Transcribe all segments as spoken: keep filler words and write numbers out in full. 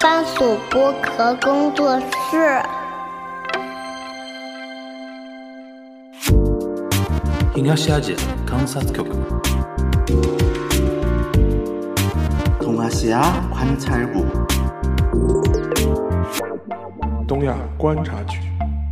番薯剥壳工作室。 東アジア観察局。 东亚观察局。 东亚观察局。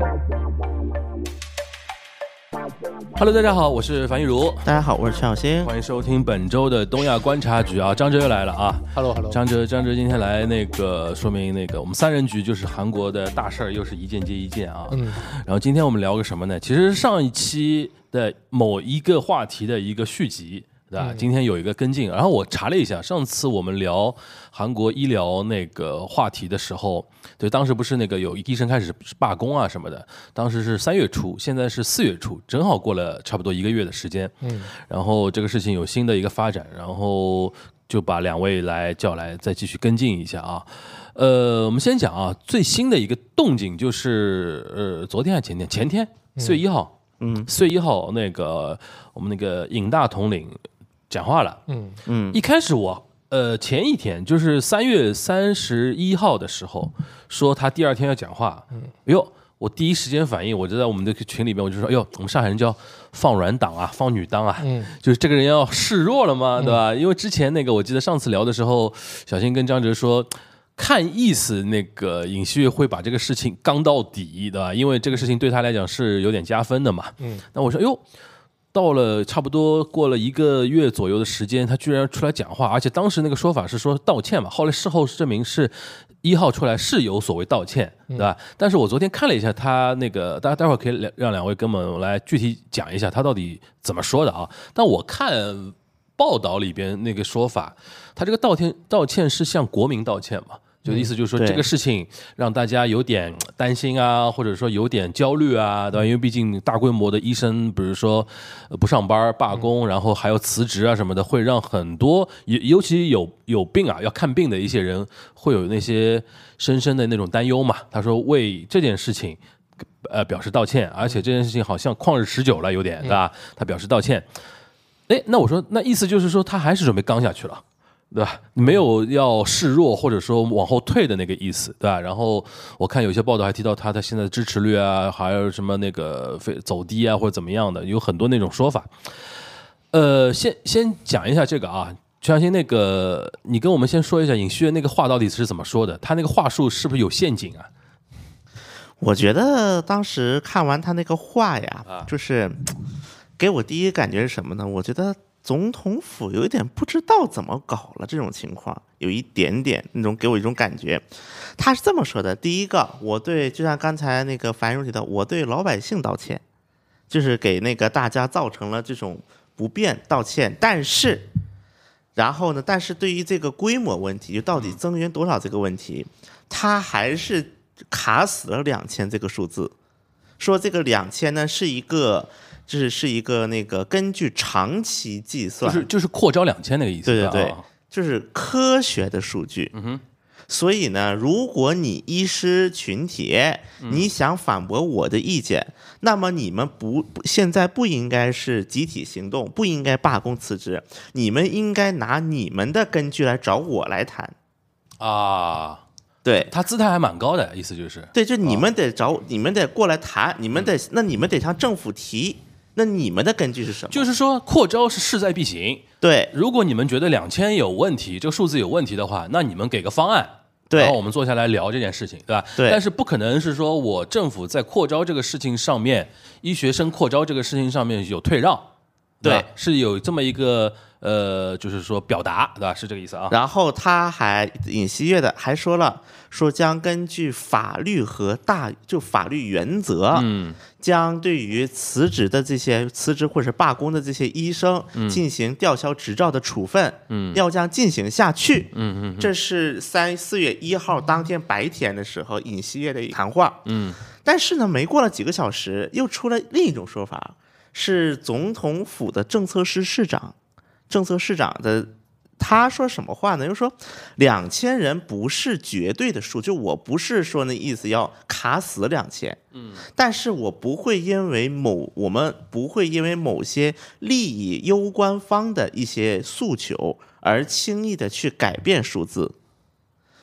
Hello， 大家好，我是樊玉茹。 大家好，我是陈小新。 欢迎收听本周的东亚观察局啊，张哲又来了啊。 Hello Hello， 张哲张哲今天来，那个说明那个我们三人局就是韩国的大事儿，又是一件接一件啊。嗯。然后今天我们聊个什么呢？其实上一期的某一个话题的一个续集。对吧？今天有一个跟进，然后我查了一下，上次我们聊韩国医疗那个话题的时候，对，当时不是那个有医生开始罢工啊什么的，当时是三月初，现在是四月初，正好过了差不多一个月的时间。嗯，然后这个事情有新的一个发展，然后就把两位来叫来再继续跟进一下啊。呃，我们先讲啊，最新的一个动静就是呃，昨天还前天，前天四月一号，嗯，四月一号那个我们那个尹大统领讲话了，嗯嗯，一开始我呃前一天就是三月三十一号的时候说他第二天要讲话，嗯，哎呦，我第一时间反应，我就在我们的群里面我就说，哎呦，我们上海人叫放软党啊，放女当啊，嗯，就是这个人要示弱了吗？对吧？因为之前那个我记得上次聊的时候，小新跟张哲说，看意思那个尹锡悦会把这个事情刚到底，对吧？因为这个事情对他来讲是有点加分的嘛，嗯，那我说，哎呦。到了差不多过了一个月左右的时间，他居然出来讲话，而且当时那个说法是说道歉嘛，后来事后证明是一号出来是有所谓道歉，对吧？嗯、但是我昨天看了一下他那个，大家待会儿可以让两位跟我们来具体讲一下他到底怎么说的啊。但我看报道里边那个说法，他这个道歉道歉是向国民道歉嘛？就意思就是说这个事情让大家有点担心啊，或者说有点焦虑啊，对吧？因为毕竟大规模的医生，比如说不上班罢工，然后还有辞职啊什么的，会让很多尤其有有病啊要看病的一些人会有那些深深的那种担忧嘛。他说为这件事情呃表示道歉，而且这件事情好像旷日持久了有点，对吧？他表示道歉。哎，那我说那意思就是说他还是准备刚下去了。对吧？没有要示弱或者说往后退的那个意思，对吧？然后我看有些报道还提到他的现在的支持率啊，还有什么那个走低啊或者怎么样的，有很多那种说法。呃，先先讲一下这个啊，陈小新，那个你跟我们先说一下尹锡悦那个话到底是怎么说的？他那个话术是不是有陷阱啊？ 我觉得当时看完他那个话呀，啊、就是给我第一感觉是什么呢？我觉得。总统府有一点不知道怎么搞了，这种情况有一点点那种给我一种感觉。他是这么说的：第一个，我对就像刚才那个樊荣提到，我对老百姓道歉，就是给那个大家造成了这种不便道歉。但是，然后呢？但是对于这个规模问题，就到底增援多少这个问题，他还是卡死了两千这个数字，说这个两千呢是一个。这是一个那个根据长期计算， 就是就是扩招两千那个意思， 对对对，就是科学的数据。嗯哼，所以呢，如果你医师群体你想反驳我的意见，嗯、那么你们不现在不应该是集体行动，不应该罢工辞职，你们应该拿你们的根据来找我来谈啊。 对， 他姿态还蛮高的，意思就是， 对，就你们得找，哦、你们得过来谈，你们得，嗯、那你们得向政府提。那你们的根据是什么？ 就是说扩招是势在必行。 对， 如果你们觉得两千有问题，这个数字有问题的话，那你们给个方案， 对， 然后我们坐下来聊这件事情，对吧？ 对。 但是不可能是说我政府在扩招这个事情上面，医学生扩招这个事情上面有退让，对吧？ 对， 是有这么一个呃，就是说表达，对吧？是这个意思啊。 然后他还尹锡悦的还说了，说将根据法律和大就法律原则，嗯，将对于辞职的这些辞职或者罢工的这些医生进行吊销执照的处分，嗯，要将进行下去，嗯嗯，这是三四月一号当天白天的时候尹锡悦的谈话，嗯，但是呢，没过了几个小时，又出了另一种说法，是总统府的政策室室长。政策市长的他说什么话呢？又说两千人不是绝对的数，就我不是说那意思要卡死两千，嗯，但是我不会因为某我们不会因为某些利益攸关方的一些诉求而轻易的去改变数字。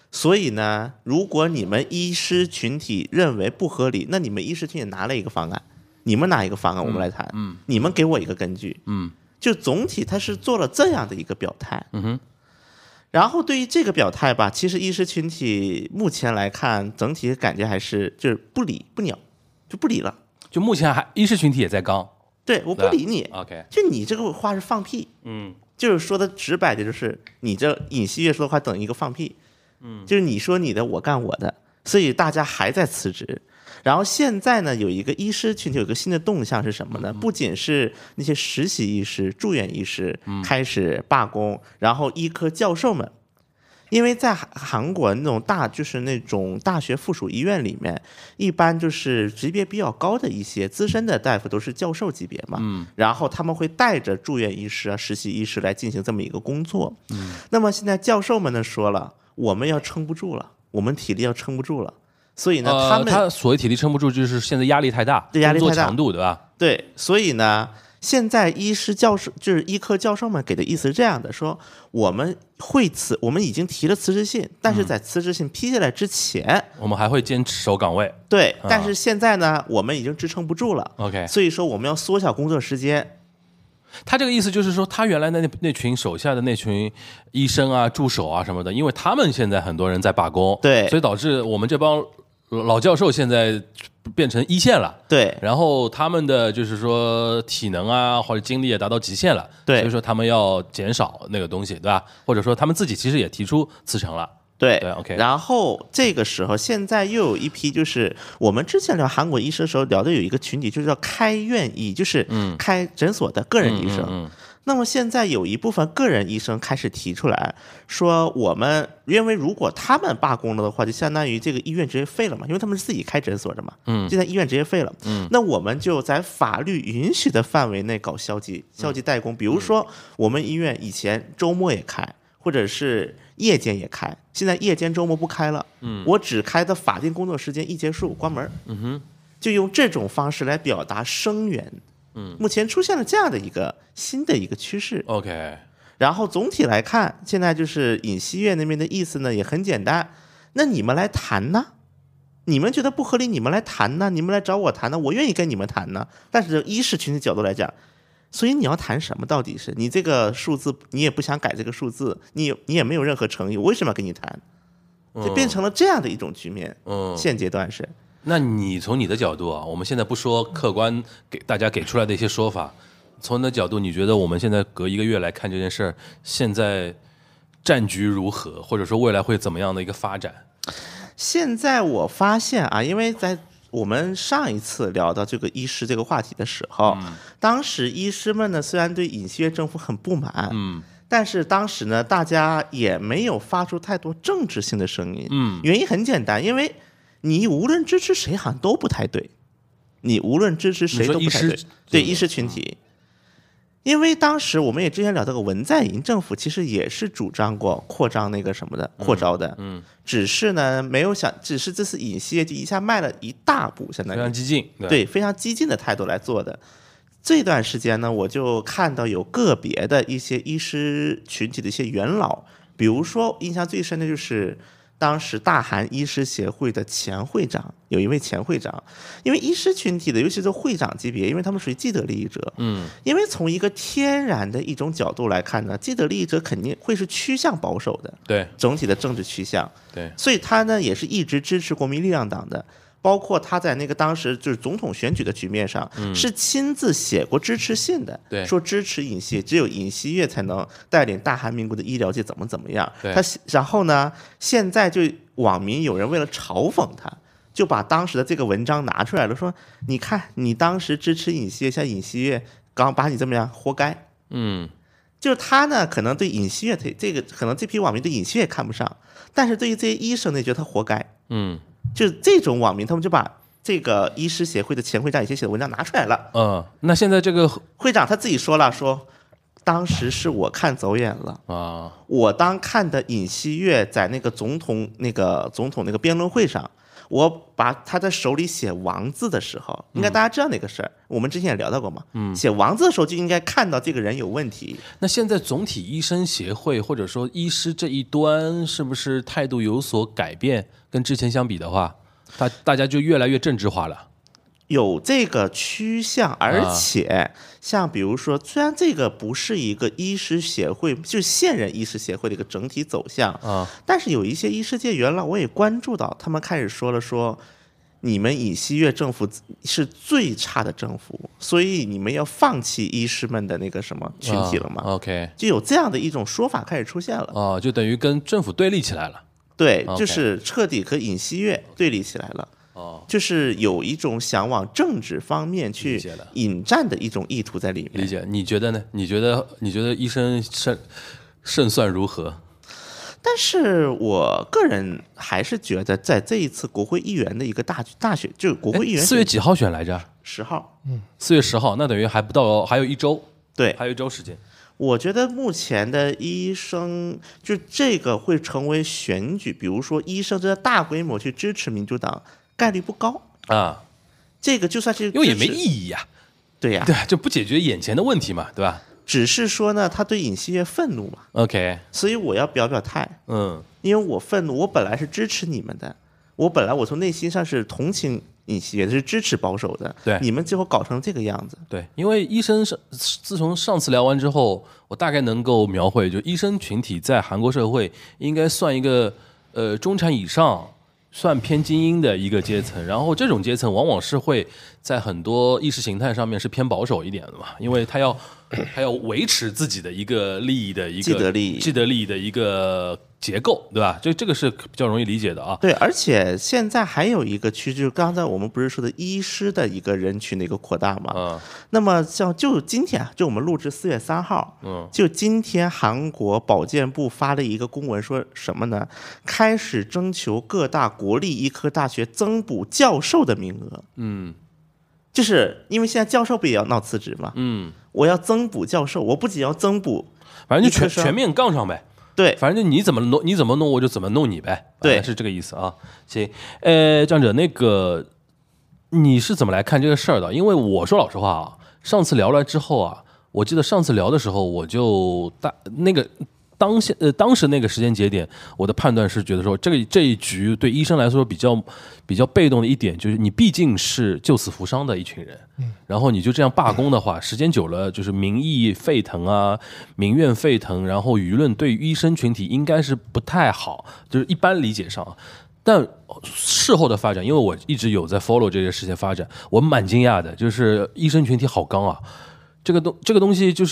所以呢，如果你们医师群体认为不合理，那你们医师群体拿了一个方案，你们拿一个方案，我们来谈。嗯，你们给我一个根据。嗯，就总体他是做了这样的一个表态。嗯哼。然后对于这个表态吧，其实医师群体目前来看，整体感觉还是就是不理不鸟，就不理了。 就目前还医师群体也在刚。 对，我不理你。 OK， 就你这个话是放屁。嗯，就是说的直白的，就是你这尹锡悦说的话等于一个放屁。嗯，就是你说你的，我干我的，所以大家还在辞职。然后现在呢，有一个医师群体有一个新的动向是什么呢？不仅是那些实习医师、住院医师开始罢工，然后医科教授们，因为在韩国那种大就是那种大学附属医院里面，一般就是级别比较高的一些资深的大夫都是教授级别嘛，嗯，然后他们会带着住院医师啊、实习医师来进行这么一个工作，嗯，那么现在教授们呢说了，我们要撑不住了，我们体力要撑不住了。所以呢，他们、 呃、他所谓体力撑不住，就是现在压力太大， 对压力太大， 工作强度，对吧？ 对，所以呢，现在医师教授就是医科教授们给的意思是这样的：说我们会辞，我们已经提了辞职信，但是在辞职信批下来之前，嗯、 我们还会坚持守岗位。 对，但是现在呢，我们已经支撑不住了。 OK， 所以说我们要缩小工作时间。 他这个意思就是说，他原来的那那群手下的那群医生啊、助手啊什么的，因为他们现在很多人在罢工， 对， 所以导致我们这帮老教授现在变成一线了， 对， 然后他们的就是说体能啊或者精力也达到极限了， 对， 所以说他们要减少那个东西，对吧？或者说他们自己其实也提出辞呈了。 对对 ，OK。 然后这个时候，现在又有一批，就是我们之前聊韩国医生的时候聊的有一个群体，就是叫开院医，就是开诊所的个人医生。嗯嗯嗯嗯那么现在有一部分个人医生开始提出来说，我们因为如果他们罢工了的话，就相当于这个医院直接废了嘛，因为他们是自己开诊所的嘛，嗯，就在医院直接废了，嗯，那我们就在法律允许的范围内搞消极消极怠工，比如说我们医院以前周末也开，或者是夜间也开，现在夜间周末不开了，嗯，我只开的法定工作时间一结束关门，嗯哼，就用这种方式来表达声援。嗯，目前出现了这样的一个新的一个趋势。 OK， 然后总体来看，现在就是尹锡悦那边的意思呢也很简单，那你们来谈呢？你们觉得不合理，你们来谈呢？你们来找我谈呢？我愿意跟你们谈呢。但是医师群体角度来讲，所以你要谈什么？到底是你这个数字，你也不想改这个数字，你你也没有任何诚意，我为什么要跟你谈？就变成了这样的一种局面。嗯，现阶段是。 那你从你的角度啊，我们现在不说客观给大家给出来的一些说法，从你的角度，你觉得我们现在隔一个月来看这件事儿，现在战局如何，或者说未来会怎么样的一个发展？ 现在我发现啊，因为在我们上一次聊到这个医师这个话题的时候，嗯、当时医师们呢虽然对尹锡悦政府很不满，嗯。但是当时呢，大家也没有发出太多政治性的声音。嗯，原因很简单，因为你无论支持谁好像都不太对，你无论支持谁都不太对。对医师群体，因为当时我们也之前聊到过，文在寅政府其实也是主张过扩张那个什么的，扩招的。嗯，只是呢没有想，只是这次尹锡悦就一下迈了一大步，相当于非常激进， 对，对非常激进的态度来做的。这段时间呢，我就看到有个别的一些医师群体的一些元老，比如说印象最深的就是当时大韩医师协会的前会长，有一位前会长，因为医师群体的，尤其是会长级别，因为他们属于既得利益者，嗯，因为从一个天然的一种角度来看呢，既得利益者肯定会是趋向保守的， 对， 整体的政治趋向， 对， 所以他呢也是一直支持国民力量党的。包括他在那个当时就是总统选举的局面上，嗯、是亲自写过支持信的， 对， 说支持尹锡，只有尹锡悦才能带领大韩民国的医疗界怎么怎么样。他然后呢，现在就网民有人为了嘲讽他，就把当时的这个文章拿出来了，说你看你当时支持尹锡悦，像尹锡悦刚把你这么样，活该。嗯，就是他呢，可能对尹锡悦这个可能这批网民对尹锡悦看不上，但是对于这些医生呢，觉得他活该。嗯。就这种网民，他们就把这个医师协会的前会长以前写的文章拿出来了。 嗯，那现在这个会长他自己说了，说当时是我看走眼了啊。我当看的尹锡悦在那个总统那个总统那个辩论会上， 我把他在手里写王字的时候，应该大家知道那个事儿，嗯、我们之前也聊到过嘛。嗯，写王字的时候就应该看到这个人有问题。 那现在总体医生协会或者说医师这一端是不是态度有所改变？跟之前相比的话，大大家就越来越政治化了。 有这个趋向，而且像比如说，虽然这个不是一个医师协会，就现任医师协会的一个整体走向啊， 但是有一些医师界元老，我也关注到，他们开始说了说，你们尹锡悦政府是最差的政府，所以你们要放弃医师们的那个什么群体了嘛、 啊、？OK， 就有这样的一种说法开始出现了。 哦，就等于跟政府对立起来了。 对， okay. 就是彻底和尹锡悦对立起来了。 哦， 就是有一种想往政治方面去引战的一种意图在里面。 理解，你觉得呢？你觉得你觉得医生胜胜算如何？ 但是我个人还是觉得，在这一次国会议员的一个大大选，就是国会议员四月几号选来着？ 十号。 嗯，四月十号，那等于还不到，还有一周。 对， 还有一周时间。 我觉得目前的医生，就这个会成为选举，比如说医生真的大规模去支持民主党。概率不高啊， 这个就算是因为也没意义呀、啊， 对呀、啊， 对，就不解决眼前的问题嘛，对吧？ 只是说呢，他对尹锡悦愤怒嘛 ，OK， 所以我要表表态， 嗯， 因为我愤怒，我本来是支持你们的，我本来我从内心上是同情尹锡悦，是支持保守的， 对， 你们最后搞成这个样子， 对，因为医生是自从上次聊完之后，我大概能够描绘，就医生群体在韩国社会应该算一个呃中产以上。算偏精英的一个阶层，然后这种阶层往往是会在很多意识形态上面是偏保守一点的嘛，因为他要他要维持自己的一个利益的一个既得利益既得利益的一个结构，对吧？这这个是比较容易理解的啊。 对，而且现在还有一个区，就是刚才我们不是说的医师的一个人群的一个扩大嘛？ 嗯。 那么像就今天，就我们录制四月三号， 嗯， 就今天韩国保健部发了一个公文，说什么呢？开始征求各大国立医科大学增补教授的名额。 嗯。 就是因为现在教授不也要闹辞职嘛？ 嗯。 我要增补教授，我不仅要增补， 反正就全全面杠上呗。 对， 反正就你怎么弄，你怎么弄我就怎么弄你呗。 对， 是这个意思啊。行，呃，张者，那个你是怎么来看这个事儿的？因为我说老实话啊，上次聊了之后啊，我记得上次聊的时候，我就大那个当现呃当时那个时间节点，我的判断是觉得说，这个这一局对医生来说比较比较被动的一点，就是你毕竟是救死扶伤的一群人，嗯，然后你就这样罢工的话，时间久了就是民意沸腾啊，民怨沸腾，然后舆论对医生群体应该是不太好，就是一般理解上。但事后的发展，因为我一直有在 follow 这个事情发展，我蛮惊讶的，就是医生群体好刚啊，这个东这个东西就是。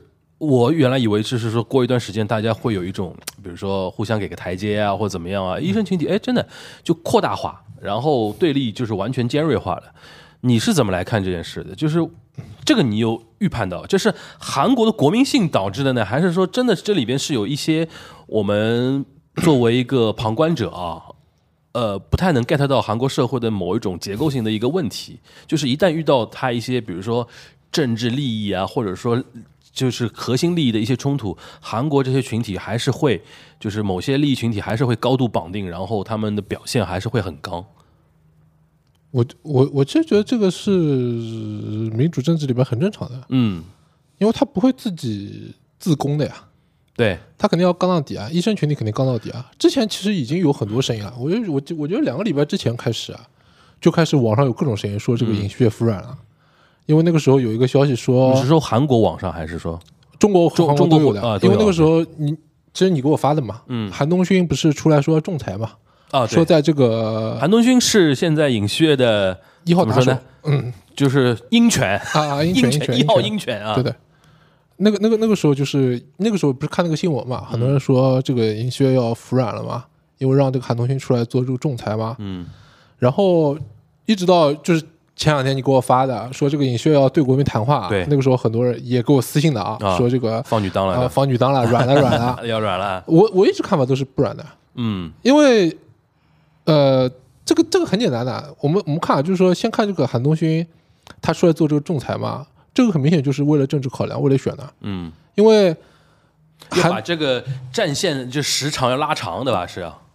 我原来以为就是说过一段时间大家会有一种比如说互相给个台阶啊或者怎么样啊，医生群体哎真的就扩大化，然后对立就是完全尖锐化了。你是怎么来看这件事的？就是这个你有预判到这是韩国的国民性导致的呢，还是说真的这里边是有一些我们作为一个旁观者啊呃，不太能 get 到韩国社会的某一种结构性的一个问题，就是一旦遇到他一些比如说政治利益啊，或者说就是核心利益的一些冲突，韩国这些群体还是会，就是某些利益群体还是会高度绑定，然后他们的表现还是会很刚。 我我我其实觉得这个是民主政治里边很正常的， 嗯， 因为他不会自己自攻的呀， 对他肯定要刚到底啊，医生群体肯定刚到底啊。之前其实已经有很多声音了，我觉得我我觉得两个礼拜之前开始啊，就开始网上有各种声音说这个尹锡悦服软了。嗯，因为那个时候有一个消息说， 你是说韩国网上还是说中国中中国有的？ 啊， 因为那个时候你这是你给我发的嘛， 嗯， 韩东勋不是出来说仲裁嘛， 啊， 说在这个韩东勋是现在尹锡悦的一号打手， 嗯，就是鹰犬啊，鹰犬，鹰犬一号鹰犬啊， 对对，那个那个那个时候就是那个时候不是看那个新闻嘛，很多人说这个尹锡悦要服软了嘛，因为让这个韩东勋出来做这个仲裁嘛， 嗯， 然后一直到就是。前两天你给我发的，说这个尹锡悦要对国民谈话， 对， 那个时候很多人也给我私信的啊， 啊说这个放女当了， 啊，放女当了，软了软了， 要软了。 我我一直看法都是不软的， 嗯， 因为呃，这个这个很简单的，我们我们看啊，就是说先看这个韩东勋他出来做这个仲裁嘛，这个很明显就是为了政治考量，为了选的， 嗯， 因为要把这个战线就时长要拉长，对吧？是啊。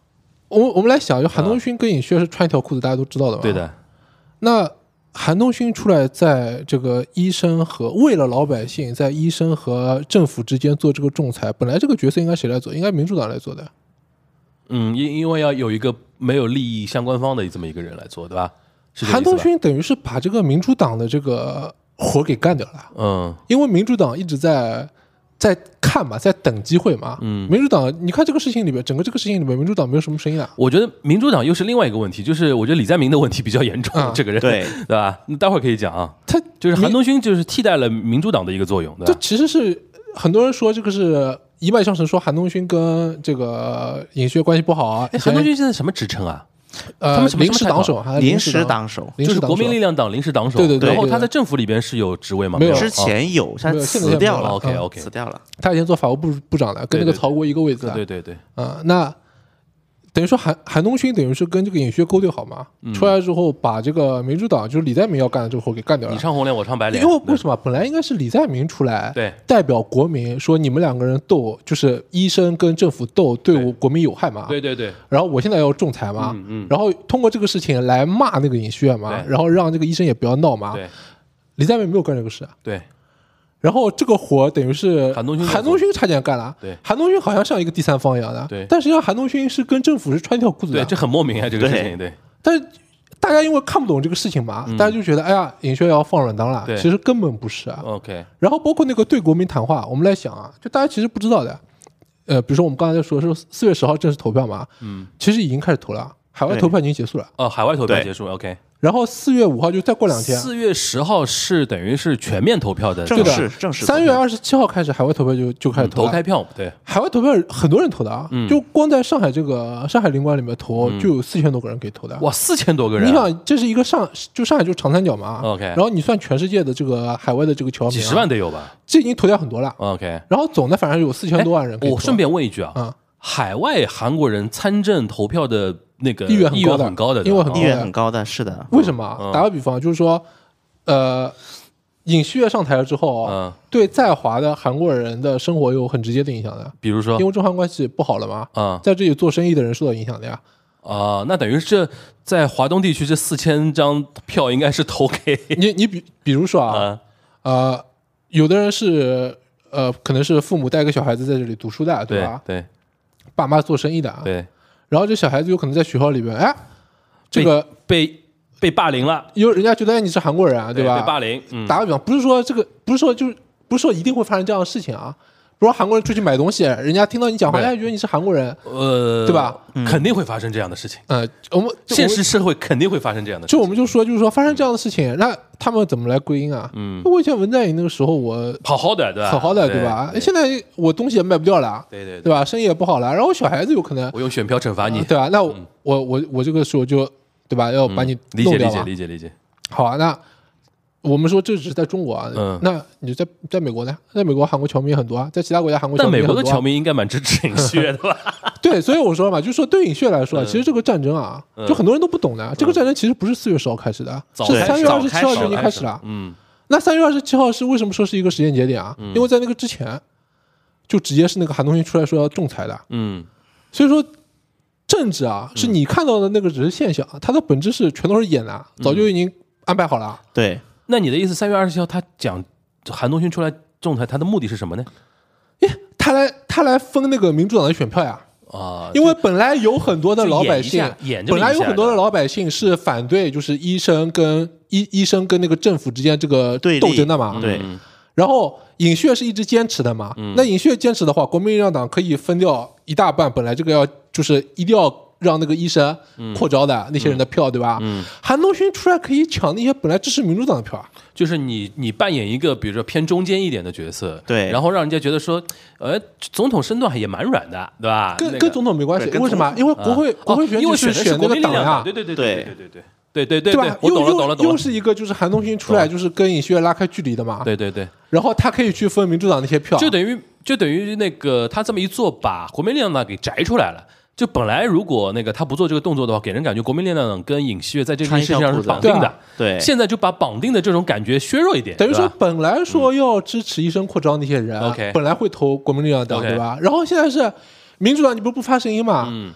我我们来想，就韩东勋跟尹锡悦是穿一条裤子，大家都知道的嘛。 对的。 那韩东勋出来在这个医生和为了老百姓，在医生和政府之间做这个仲裁，本来这个角色应该谁来做？应该民主党来做的。 嗯，因因为要有一个没有利益相关方的这么一个人来做，对吧？是韩东勋等于是把这个民主党的这个活给干掉了。 嗯， 因为民主党一直在在看嘛，在等机会嘛。 嗯， 民主党，你看这个事情里面，整个这个事情里面，民主党没有什么声音啊。 我觉得民主党又是另外一个问题，就是我觉得李在明的问题比较严重， 嗯、 这个人对对吧？那待会儿可以讲啊。 他就是韩东勋就是替代了民主党的一个作用，对吧？ 这其实是很多人说这个是一脉相承，说韩东勋跟这个尹锡悦关系不好啊。 哎，韩东勋现在什么职称啊？ 呃， 他们什么临时党首，还临时时党首， 就是国民力量党临时党首。 对对对。 然后他在政府里边是有职位吗？ 没有， 之前有，他辞掉了。 OK OK， 辞掉了。 他以前做法务部部长的，跟那个曹国一个位置。 对对对。 啊，那等于说韩韩东勋等于是跟这个尹锡悦勾兑好嘛？出来之后把这个民主党就是李在明要干的这个活给干掉了。 你唱红脸，我唱白脸。 因为为什么？本来应该是李在明出来， 对， 代表国民说你们两个人斗，就是医生跟政府斗，对我国民有害嘛。 对对对。 然后我现在要仲裁嘛， 嗯嗯。 然后通过这个事情来骂那个尹锡悦嘛，然后让这个医生也不要闹嘛。 对。 李在明没有干这个事啊。 对。 然后这个活等于是韩东勋， 韩东勋差点干了。 对， 韩东勋好像像一个第三方一样的。 对， 但实际上韩东勋是跟政府是穿一条裤子的。 对，这很莫名啊，这个事情。对。 但是大家因为看不懂这个事情嘛，嗯、大家就觉得哎呀，尹锡悦要放软裆了。其实根本不是啊。 OK。 然后包括那个对国民谈话，我们来想啊，就大家其实不知道的。呃，比如说我们刚才在说是四月十号正式投票嘛，嗯，其实已经开始投了，海外投票已经结束了。 哦，海外投票结束 ，OK。 然后四月五号就再过两天， 四月十号是等于是全面投票的， 正式正式。 三月二十七号开始海外投票就就开始投投开票，对， 海外投票很多人投的啊， 嗯、 就光在上海这个上海领馆里面投就有四千多个人可以投的， 哇，四千多个人！ 你想这是一个上就上海就是长三角嘛 ，OK， 然后你算全世界的这个海外的这个侨民、啊， 几十万得有吧？ 这已经投掉很多了 ，OK， 然后总的反正有四千多万人可以投。 我顺便问一句啊， 啊， 海外韩国人参政投票的。那个意愿意愿很高的， 因为意愿很高的，是的。 为什么？ 嗯、 打个比方，就是说，呃，尹锡悦上台了之后， 嗯， 对在华的韩国人的生活有很直接的影响的。 比如说， 因为中韩关系不好了嘛， 嗯， 在这里做生意的人受到影响的呀。 啊、呃，那等于这在华东地区这四千张票应该是投给你，你比比如说啊，嗯、呃，有的人是呃，可能是父母带个小孩子在这里读书的， 对吧？ 对， 爸妈做生意的， 对。 然后这小孩子有可能在学校里边，哎，这个被被霸凌了， 因为人家觉得哎你是韩国人啊， 对吧？ 被霸凌，嗯、 打个比方，不是说这个，不是说就是不是说一定会发生这样的事情啊。比如说韩国人出去买东西，人家听到你讲话，人家觉得你是韩国人， 呃， 对吧？ 肯定会发生这样的事情。 呃，我们现实社会肯定会发生这样的事情。 就我们就说，就是说发生这样的事情，那他们怎么来归因啊？嗯，我以前文在寅那个时候，我好好的，对吧？ 好好的，对吧？现在我东西也卖不掉了， 对对对吧？生意也不好了，然后小孩子有可能我用选票惩罚你， 对吧？那我我我这个时候就对吧，要把你理解理解理解理解。 好啊，那。我们说这只是在中国啊， 嗯、 那你在在美国呢？在美国韩国侨民也很多啊，在其他国家韩国侨民也很多、啊。 但美国的侨民应该蛮支持尹锡悦的吧？ 对，所以我说嘛，就是说对尹锡悦来说，嗯、其实这个战争啊，嗯、就很多人都不懂的。嗯、这个战争其实不是四月十号开始的， 嗯、 是三月二十七号就已经开始了。 嗯， 那三月二十七号是为什么说是一个时间节点啊？ 嗯、 因为在那个之前，就直接是那个韩东勋出来说要仲裁的。 嗯， 所以说政治啊，是你看到的那个只是现象，它的本质是全都是演的，早就已经安排好了。 对。 那你的意思，三月二十七号他讲韩东勋出来仲裁，他的目的是什么呢？ 耶，他来他来分那个民主党的选票呀！ 啊， 因为本来有很多的老百姓， 演本来有很多的老百姓是反对，就是医生跟医医生跟那个政府之间这个斗争的嘛。 对。 然后尹锡悦是一直坚持的嘛。嗯、那尹锡悦坚持的话，国民力量党可以分掉一大半，本来这个要就是一定要。让那个医生扩招的那些人的票，嗯、对吧？嗯，韩东勋出来可以抢那些本来支持民主党的票啊。 就是你你扮演一个比如说偏中间一点的角色， 对， 然后让人家觉得说，呃，总统身段也蛮软的，对吧？ 跟、 那个、 跟总统没关系，为什么？因为国会、啊、国会选举是选那个党呀， 对对对对对对对对对对对吧？ 我懂了懂了懂了， 又是一个就是韩东勋出来就是跟尹锡悦拉开距离的嘛。 对对对， 然后他可以去分民主党那些票， 就等于就等于那个他这么一做，把国民力量党给摘出来了。就本来如果那个他不做这个动作的话，给人感觉国民力量党跟尹锡悦在这件事情上是绑定的， 对， 现在就把绑定的这种感觉削弱一点， 等于说本来说要支持医生扩招那些人， 嗯、本来会投国民力量党，对吧？然后现在是民主党，你不是不发声音嘛？嗯，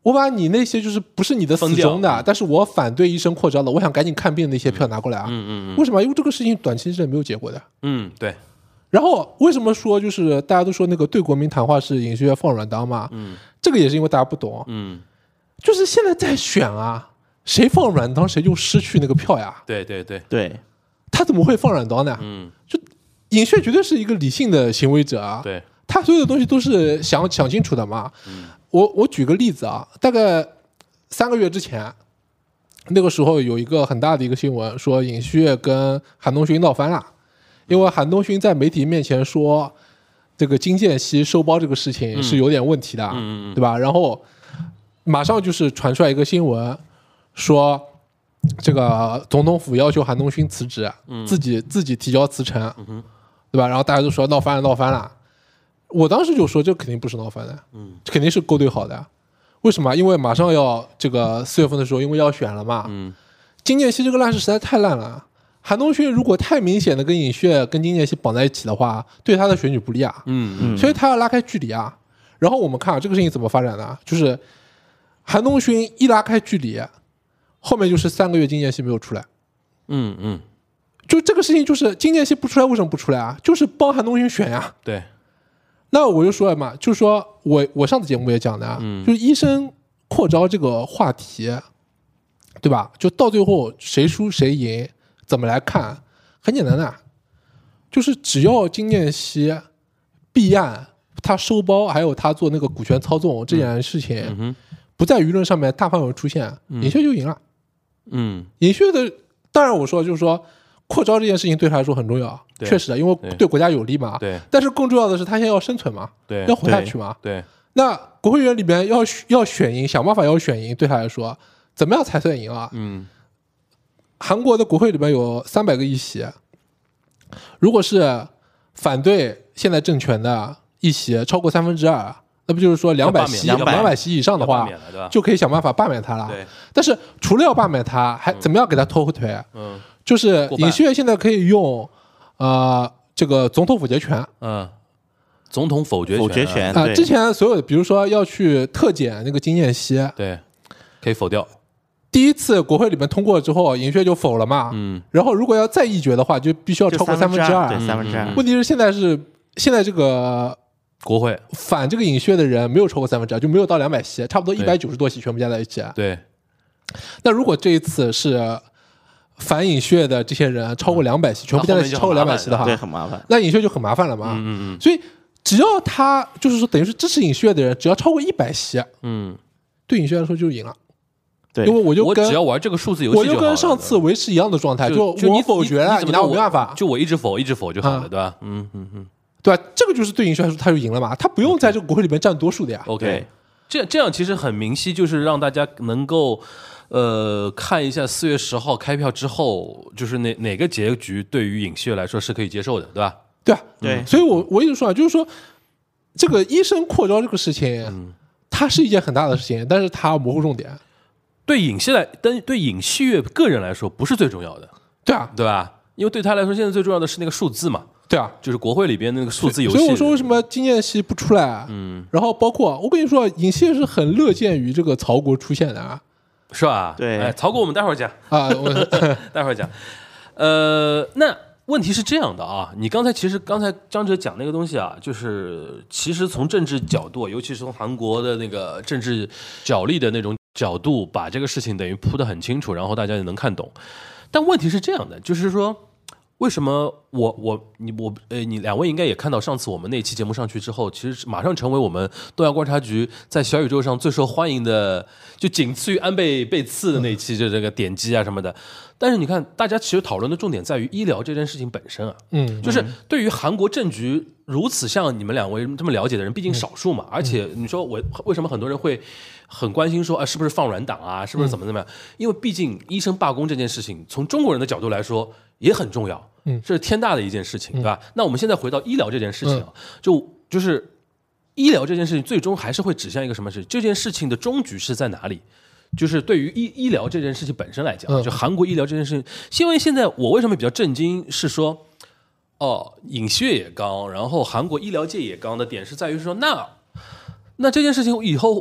我把你那些就是不是你的死忠的，但是我反对医生扩招的，我想赶紧看病的那些票拿过来啊。 嗯嗯嗯。 为什么？因为这个事情短期之内没有结果的。 嗯，对。 然后为什么说就是大家都说那个对国民谈话是尹锡悦放软刀嘛？ 嗯， 这个也是因为大家不懂。 嗯， 就是现在在选啊，谁放软刀谁就失去那个票呀。 对对对对， 他怎么会放软刀呢？ 嗯， 就尹锡悦绝对是一个理性的行为者啊。 对， 他所有的东西都是想想清楚的嘛。 嗯， 我我举个例子啊，大概三个月之前，那个时候有一个很大的一个新闻，说尹锡悦跟韩东勋闹翻了。因为韩东勋在媒体面前说，这个金建熙收包这个事情是有点问题的， 嗯嗯嗯、 对吧？然后马上就是传出来一个新闻，说这个总统府要求韩东勋辞职， 嗯、 自己自己提交辞呈， 嗯、 对吧？然后大家都说闹翻了，闹翻了。我当时就说，这肯定不是闹翻的， 嗯， 肯定是勾兑好的。为什么？因为马上要这个四月份的时候，因为要选了嘛， 嗯， 金建熙这个烂事实在太烂了。韩东勋如果太明显的跟尹锡悦跟金建熙绑在一起的话，对他的选举不利啊。 嗯嗯， 所以他要拉开距离啊。然后我们看啊，这个事情怎么发展的，就是韩东勋一拉开距离，后面就是三个月金建熙没有出来。 嗯嗯， 就这个事情就是金建熙不出来，为什么不出来啊？就是帮韩东勋选呀。 对。 那我就说了嘛，就是说我我上次节目也讲的啊， 嗯、 就是医生扩招这个话题，对吧？就到最后谁输谁赢。怎么来看？很简单的，就是只要金建熙弊案，他收包，还有他做那个股权操纵这件事情， 嗯、 不在舆论上面大范围出现， 嗯、 尹锡悦就赢了。 嗯， 尹锡悦的，当然我说就是说扩招这件事情对他来说很重要，确实的，因为对国家有利嘛。 对。 但是更重要的是，他现在要生存嘛， 对， 要活下去嘛。 对。对那国会议员里边要要选赢，想办法要选赢，对他来说，怎么样才算赢啊？ 嗯。 韩国的国会里面有三百个议席，如果是反对现在政权的议席超过三分之二，那不就是说两百席两百席以上的话，就可以想办法罢免他了。但是除了要罢免他，还怎么样给他拖后腿？嗯，就是尹锡悦现在可以用呃这个总统否决权， 嗯，总统否决否决权啊、呃，之前所有的比如说要去特检那个金建熙， 对，可以否掉。 第一次国会里面通过之后，尹锡悦就否了嘛。嗯。然后如果要再议决的话，就必须要超过三分之二。 对，三分之二。 问题是现在是现在这个国会反这个尹锡悦的人没有超过三分之二，就没有到两百席，差不多一百九十多席全部加在一起。 对。 那如果这一次是反尹锡悦的这些人超过两百席，全部加在一起超过两百席的话， 对，很麻烦。 那尹锡悦就很麻烦了嘛。 嗯嗯嗯。 所以只要他就是说等于是支持尹锡悦的人，只要超过一百席， 嗯， 对尹锡悦来说就赢了。 对， 因为我就跟我只要玩这个数字游戏， 我就跟上次维持一样的状态，就就我否决了，你拿我没办法， 就我一直否，一直否就好了，对吧？嗯嗯嗯， 对吧？这个就是对尹锡悦来说他就赢了嘛，他不用在这个国会里面占多数的呀。 OK，这样这样其实很明晰，就是让大家能够呃看一下四月十号开票之后，就是哪哪个结局对于尹锡悦来说是可以接受的，对吧？ 对啊， 对， 所以我我一直说啊，就是说这个医生扩招这个事情，嗯、它是一件很大的事情，但是它模糊重点。 对尹锡来，但对尹锡悦个人来说不是最重要的， 对啊， 对吧？因为对他来说，现在最重要的是那个数字嘛， 对啊， 就是国会里边那个数字游戏。 所以我说为什么金建熙不出来？嗯，然后包括我跟你说，尹锡悦是很乐见于这个曹国出现的啊， 是吧？ 对， 哎，曹国我们待会儿讲啊，我待会儿讲。呃，那问题是这样的啊，你刚才其实刚才张哲讲那个东西啊，就是其实从政治角度，尤其是从韩国的那个政治角力的那种角度，把这个事情等于铺得很清楚，然后大家也能看懂。但问题是这样的，就是说，为什么我我你我呃你两位应该也看到，上次我们那期节目上去之后，其实马上成为我们东亚观察局在小宇宙上最受欢迎的，就仅次于安倍被刺的那一期，就这个点击啊什么的。但是你看，大家其实讨论的重点在于医疗这件事情本身啊， 嗯， 就是对于韩国政局如此像你们两位这么了解的人，毕竟少数嘛，而且你说我为什么很多人会很关心说啊，是不是放软党啊，是不是怎么怎么样？因为毕竟医生罢工这件事情，从中国人的角度来说也很重要，嗯，这是天大的一件事情，对吧？那我们现在回到医疗这件事情啊，就就是医疗这件事情最终还是会指向一个什么事？这件事情的终局是在哪里？就是对于医医疗这件事情本身来讲，就韩国医疗这件事情，因为现在我为什么比较震惊，是说，哦，尹锡悦也刚，然后韩国医疗界也刚的点是在于说，那那这件事情以后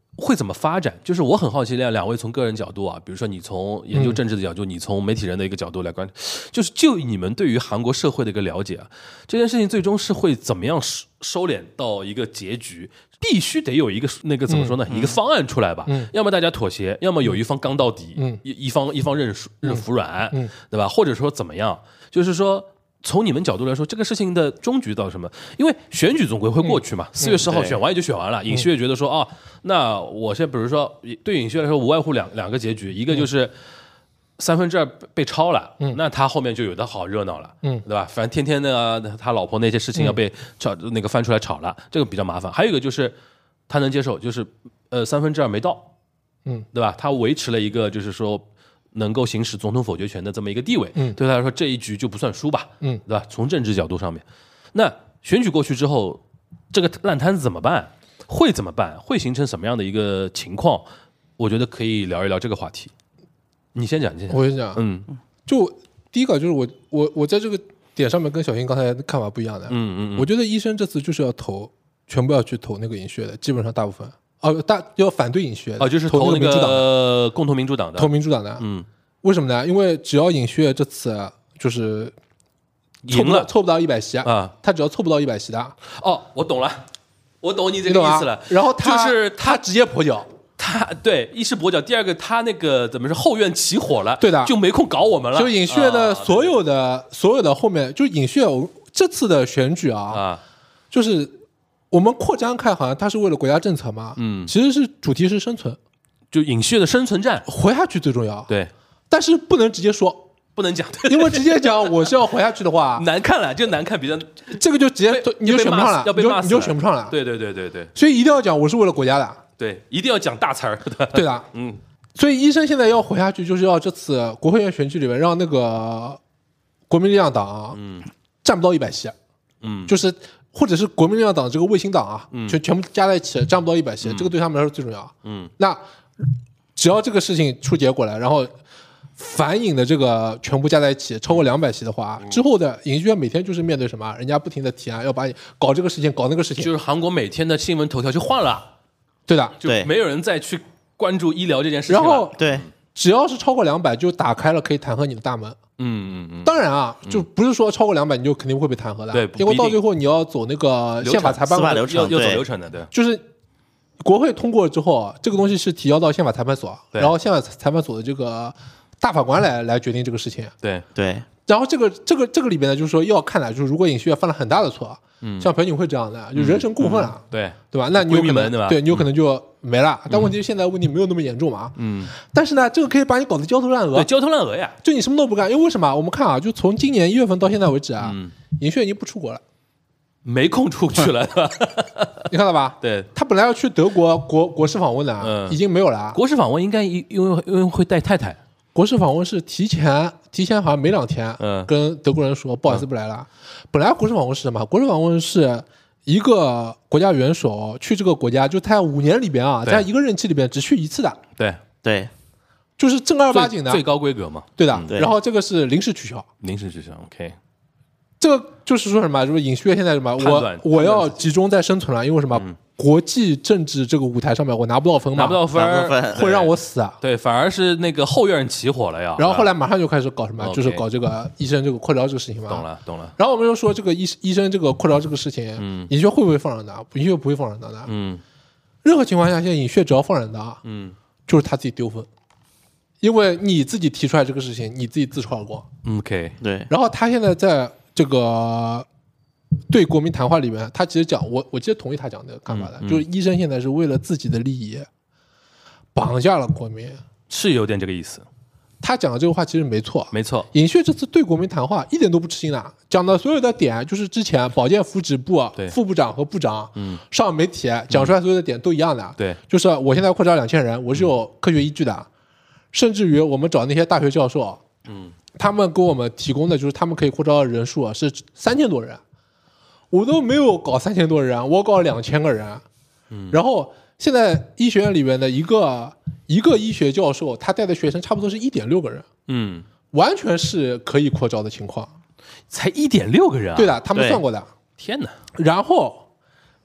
会怎么发展？就是我很好奇，两两位从个人角度啊，比如说你从研究政治的角度，嗯、你从媒体人的一个角度来观，就是就你们对于韩国社会的一个了解啊，这件事情最终是会怎么样收收敛到一个结局？必须得有一个那个怎么说呢？嗯、一个方案出来吧，嗯、要么大家妥协，要么有一方刚到底，嗯、一一方一方认输认服软，嗯、对吧？或者说怎么样？就是说。从你们角度来说，这个事情的终局到底什么？因为选举总归会过去嘛，四、嗯、月十号选完也就选完了。尹锡悦觉得说，哦，那我现在比如说，对尹锡悦来说，无外乎两两个结局，一个就是三分之二被抄了，嗯、那他后面就有的好热闹了，嗯、对吧？反正天天的他老婆那些事情要被炒、嗯、那个翻出来炒了，这个比较麻烦。还有一个就是他能接受，就是呃三分之二没到，嗯，对吧？他维持了一个就是说。能够行使总统否决权的这么一个地位，嗯，对他来说这一局就不算输吧，嗯，对吧？从政治角度上面，那选举过去之后，这个烂摊子怎么办？会怎么办？会形成什么样的一个情况？我觉得可以聊一聊这个话题。你先讲，你先讲。 我先讲，嗯，就第一个就是我我我在这个点上面跟小新刚才看法不一样的，嗯嗯嗯，我觉得医生这次就是要投，全部要去投那个尹锡悦的，基本上大部分。哦，大要反对尹锡悦哦，就是投那个共同民主党的， 投民主党的，嗯，为什么呢？因为只要尹锡悦这次就是赢了， 凑不到一百席啊，他只要凑不到一百席的， 哦，我懂了，我懂你这个意思了。 啊、然后他就是他直接跛脚， 他对一是跛脚，第二个他那个怎么说后院起火了， 对的， 就没空搞我们了。 就尹锡悦的所有的、啊、所有的后面，就尹锡悦这次的选举啊，啊就是。我们扩张看，好像他是为了国家政策嘛，嗯，其实是主题是生存， 就尹锡悦的生存战， 活下去最重要。 对， 但是不能直接说， 不能讲， 因为直接讲我是要活下去的话， 难看了，就难看，比较这个就直接你就选不上了， 要被骂死， 你就选不上了。 对对对对对， 所以一定要讲我是为了国家的， 对，一定要讲大词儿， 对的，嗯。所以医生现在要活下去，就是要这次国会议员选举里面让那个国民力量党，嗯，占不到一百席，嗯，就是。或者是国民力量党这个卫星党啊，嗯、全全部加在一起占不到一百席，嗯、这个对他们来说最重要。嗯，那只要这个事情出结果了，然后反尹的这个全部加在一起超过两百席的话，嗯、之后的尹锡悦每天就是面对什么，人家不停的提案要把你搞这个事情搞那个事情， 就是韩国每天的新闻头条就换了， 对的， 就没有人再去关注医疗这件事情了。 然后对， 只要是超过两百，就打开了可以弹劾你的大门。嗯嗯嗯，当然啊，就不是说超过两百你就肯定会被弹劾的， 对， 因为到最后你要走那个宪法裁判司法流程， 要走流程的，对， 就是国会通过之后，这个东西是提交到宪法裁判所，然后宪法裁判所的这个大法官来来决定这个事情， 对对， 然后这个这个这个里边呢，就是说要看的，就是如果尹锡悦犯了很大的错，嗯，像朴槿惠这样的，就人神共愤了， 对对吧？那你有可能对吧？ 对你有可能就没了。但问题是现在问题没有那么严重嘛，嗯，但是呢，这个可以把你搞得焦头烂额， 对，焦头烂额呀， 就你什么都不干，因为为什么？我们看啊，就从今年一月份到现在为止啊，尹锡悦已经不出国了， 没空出去了， 你看到吧？ 对， 他本来要去德国国国事访问的，嗯，已经没有了。 国事访问应该因为因为会带太太。 国事访问是提前，提前好像没两天，嗯，跟德国人说不好意思不来了。嗯、本来国事访问是什么？国事访问是一个国家元首去这个国家，就他五年里边啊，在一个任期里边只去一次的。 对对， 就是正儿八经的最高规格嘛。 对的，嗯、对然后这个是临时取消， 临时取消 ，OK。 这个就是说什么？就是尹锡悦现在什么？我我要集中在生存了，因为什么？嗯、国际政治这个舞台上面，我拿不到分嘛， 拿不到分会让我死啊！ 对，反而是那个后院起火了呀。 然后后来马上就开始搞什么？就是搞这个医生这个扩招这个事情嘛。 懂了，懂了。 然后我们又说这个医医生这个扩招这个事情，嗯，尹锡悦会不会放人的？尹锡悦不会放人的的。嗯，任何情况下，现在尹锡悦只要放人的，嗯，就是他自己丢分，因为你自己提出来这个事情，你自己自创而光。 OK， 对。 然后他现在在这个。对国民谈话里面，他其实讲我，我其实同意他讲的看法的，嗯嗯、就是医生现在是为了自己的利益绑架了国民， 是有点这个意思。 他讲的这个话其实没错， 没错。 尹锡悦这次对国民谈话一点都不吃惊的，讲的所有的点就是之前保健福祉部副部长和部长、嗯、上媒体讲出来所有的点都一样的， 对、嗯， 就是我现在扩招两千人，我是有科学依据的，嗯、甚至于我们找那些大学教授，嗯，他们给我们提供的就是他们可以扩招的人数是三千多人。我都没有搞三千多人，我搞两千个人，嗯，然后现在医学院里面的一个一个医学教授，他带的学生差不多是一点六个人，嗯，完全是可以扩招的情况， 才一点六个人啊？ 对的，他们算过的。 天哪！ 然后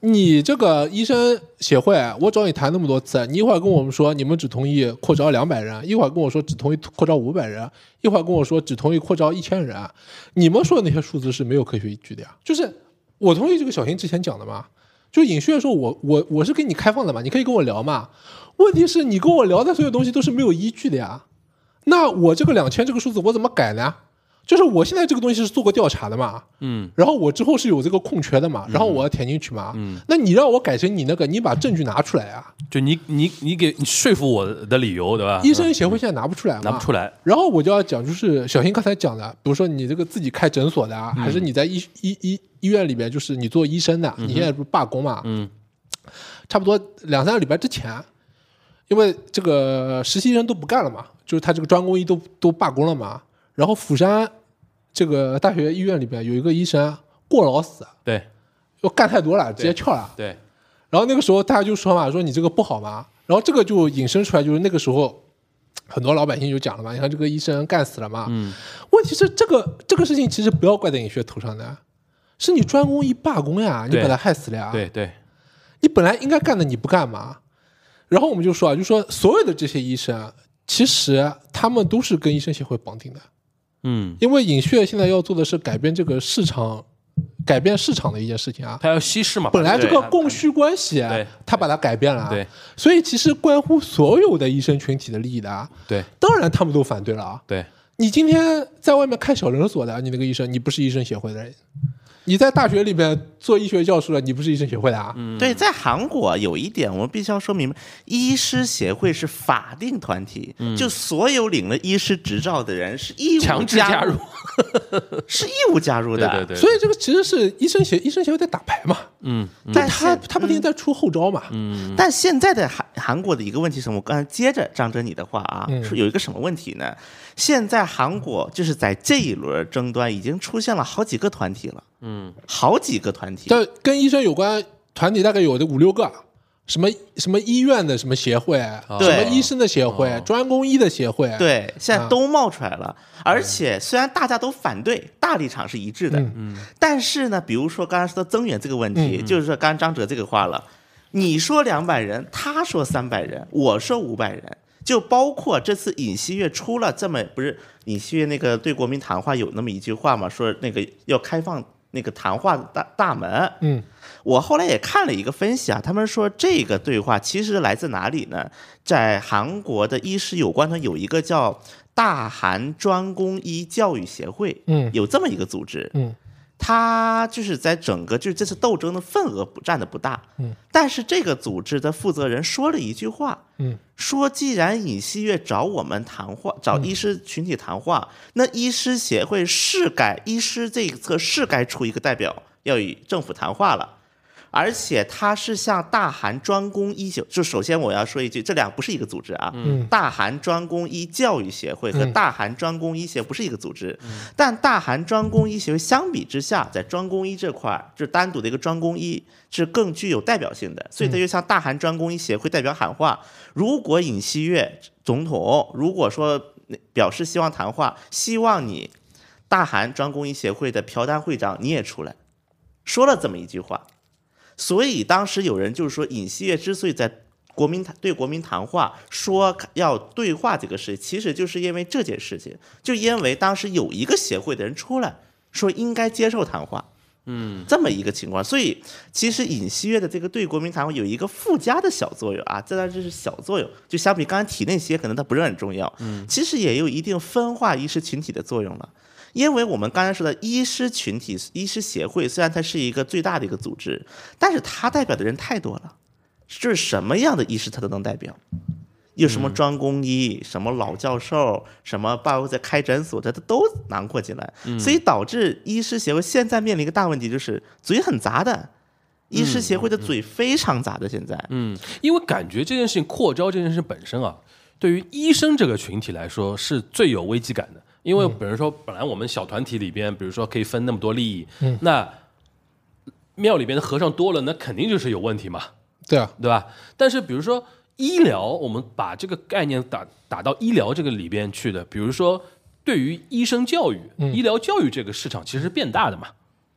你这个医生协会，我找你谈那么多次，你一会儿跟我们说你们只同意扩招两百人，一会儿跟我说只同意扩招五百人，一会儿跟我说只同意扩招一千人，你们说的那些数字是没有科学依据的呀。就是我同意这个小新之前讲的嘛，就尹旭说我我我是给你开放的嘛，你可以跟我聊嘛。问题是你跟我聊的所有东西都是没有依据的呀。那我这个两千这个数字我怎么改呢？就是我现在这个东西是做过调查的嘛， 嗯， 然后我之后是有这个空缺的嘛，然后我要填进去嘛，嗯，那你让我改成你那个，你把证据拿出来啊， 就你你你给你说服我的理由，对吧？ 医生协会现在拿不出来嘛， 拿不出来。 然后我就要讲，就是小新刚才讲的，比如说你这个自己开诊所的啊，嗯、还是你在医医医医院里边，就是你做医生的，嗯、你现在不是罢工嘛，嗯，差不多两三个礼拜之前，因为这个实习医生都不干了嘛，就是他这个专攻医都都罢工了嘛，然后釜山。这个大学医院里边有一个医生过劳死， 对， 又干太多了，直接翘了， 对。 然后那个时候大家就说嘛，说你这个不好嘛，然后这个就引申出来，就是那个时候很多老百姓就讲了嘛，你看这个医生干死了嘛，嗯。问题是这个这个事情其实不要怪在尹学头上的，是你专攻医罢工呀，你把他害死了呀， 对对。 你本来应该干的你不干嘛？然后我们就说啊，就说所有的这些医生，其实他们都是跟医生协会绑定的。 嗯， 因为尹血现在要做的是改变这个市场，改变市场的一件事情啊。 他要稀释嘛， 本来这个供需关系，他把它改变了， 对， 所以其实关乎所有的医生群体的利益的啊。 对， 当然他们都反对了啊。 对， 你今天在外面开小诊所的，你那个医生，你不是医生协会的人。你在大学里边做医学教授了，你不是医生协会的啊？ 嗯，对，在韩国有一点我们必须要说明白，医师协会是法定团体，嗯、就所有领了医师执照的人是义务强制加入， 是义务加入的。 对对对， 所以这个其实是医生协医生协会在打牌嘛。 嗯， 但他他不停在出后招嘛。 嗯，但现在的韩韩国的一个问题是，我刚才接着张哲你的话啊，嗯、说有一个什么问题呢？现在韩国就是在这一轮争端已经出现了好几个团体了。嗯，好几个团体， 这跟医生有关团体大概有的五六个，什么什么医院的什么协会，什么医生的协会，哦、专攻医的协会， 对，现在都冒出来了。嗯、而且虽然大家都反对，大立场是一致的，嗯、但是呢，比如说刚才说的增援这个问题，嗯、就是说刚刚张哲这个话了，你说两百人，他说三百人，我说五百人。就包括这次尹锡悦出了这么不是尹锡悦那个对国民谈话有那么一句话嘛，说那个要开放那个谈话的大大门。嗯，我后来也看了一个分析啊，他们说这个对话其实来自哪里呢？在韩国的医师有关团有一个叫大韩专攻医教育协会，嗯，有这么一个组织，嗯。他就是在整个就是这次斗争的份额不占的不大，嗯，但是这个组织的负责人说了一句话，嗯，说既然尹锡悦找我们谈话，找医师群体谈话，嗯、那医师协会是该医师这一侧是该出一个代表要与政府谈话了。而且他是向大韩专攻医协，就首先我要说一句，这俩不是一个组织啊。嗯、大韩专攻医教育协会和大韩专攻医协不是一个组织，嗯、但大韩专攻医协会相比之下，在专攻医这块，就单独的一个专攻医是更具有代表性的，所以他就向大韩专攻医协会代表喊话：如果尹锡悦总统如果说表示希望谈话，希望你大韩专攻医协会的朴丹会长你也出来，说了这么一句话。所以当时有人就是说，尹锡悦之所以在国民对国民谈话说要对话这个事，其实就是因为这件事情，就因为当时有一个协会的人出来说应该接受谈话，嗯，这么一个情况。所以其实尹锡悦的这个对国民谈话有一个附加的小作用啊，这当然是小作用，就相比刚才体内协可能它不是很重要，嗯，其实也有一定分化医师群体的作用了。因为我们刚才说的医师群体、医师协会，虽然它是一个最大的一个组织，但是它代表的人太多了，就是什么样的医师它都能代表，有什么专攻医、什么老教授、什么包括在开诊所，它都囊括进来，所以导致医师协会现在面临一个大问题，就是嘴很杂的。医师协会的嘴非常杂的，现在， 嗯，因为感觉这件事情扩招这件事本身啊，对于医生这个群体来说是最有危机感的。因为比如说本来我们小团体里边比如说可以分那么多利益，嗯、那庙里边的和尚多了，那肯定就是有问题嘛， 对啊， 对吧？但是比如说医疗，我们把这个概念打打到医疗这个里边去的，比如说对于医生教育、嗯、医疗教育这个市场其实是变大的嘛，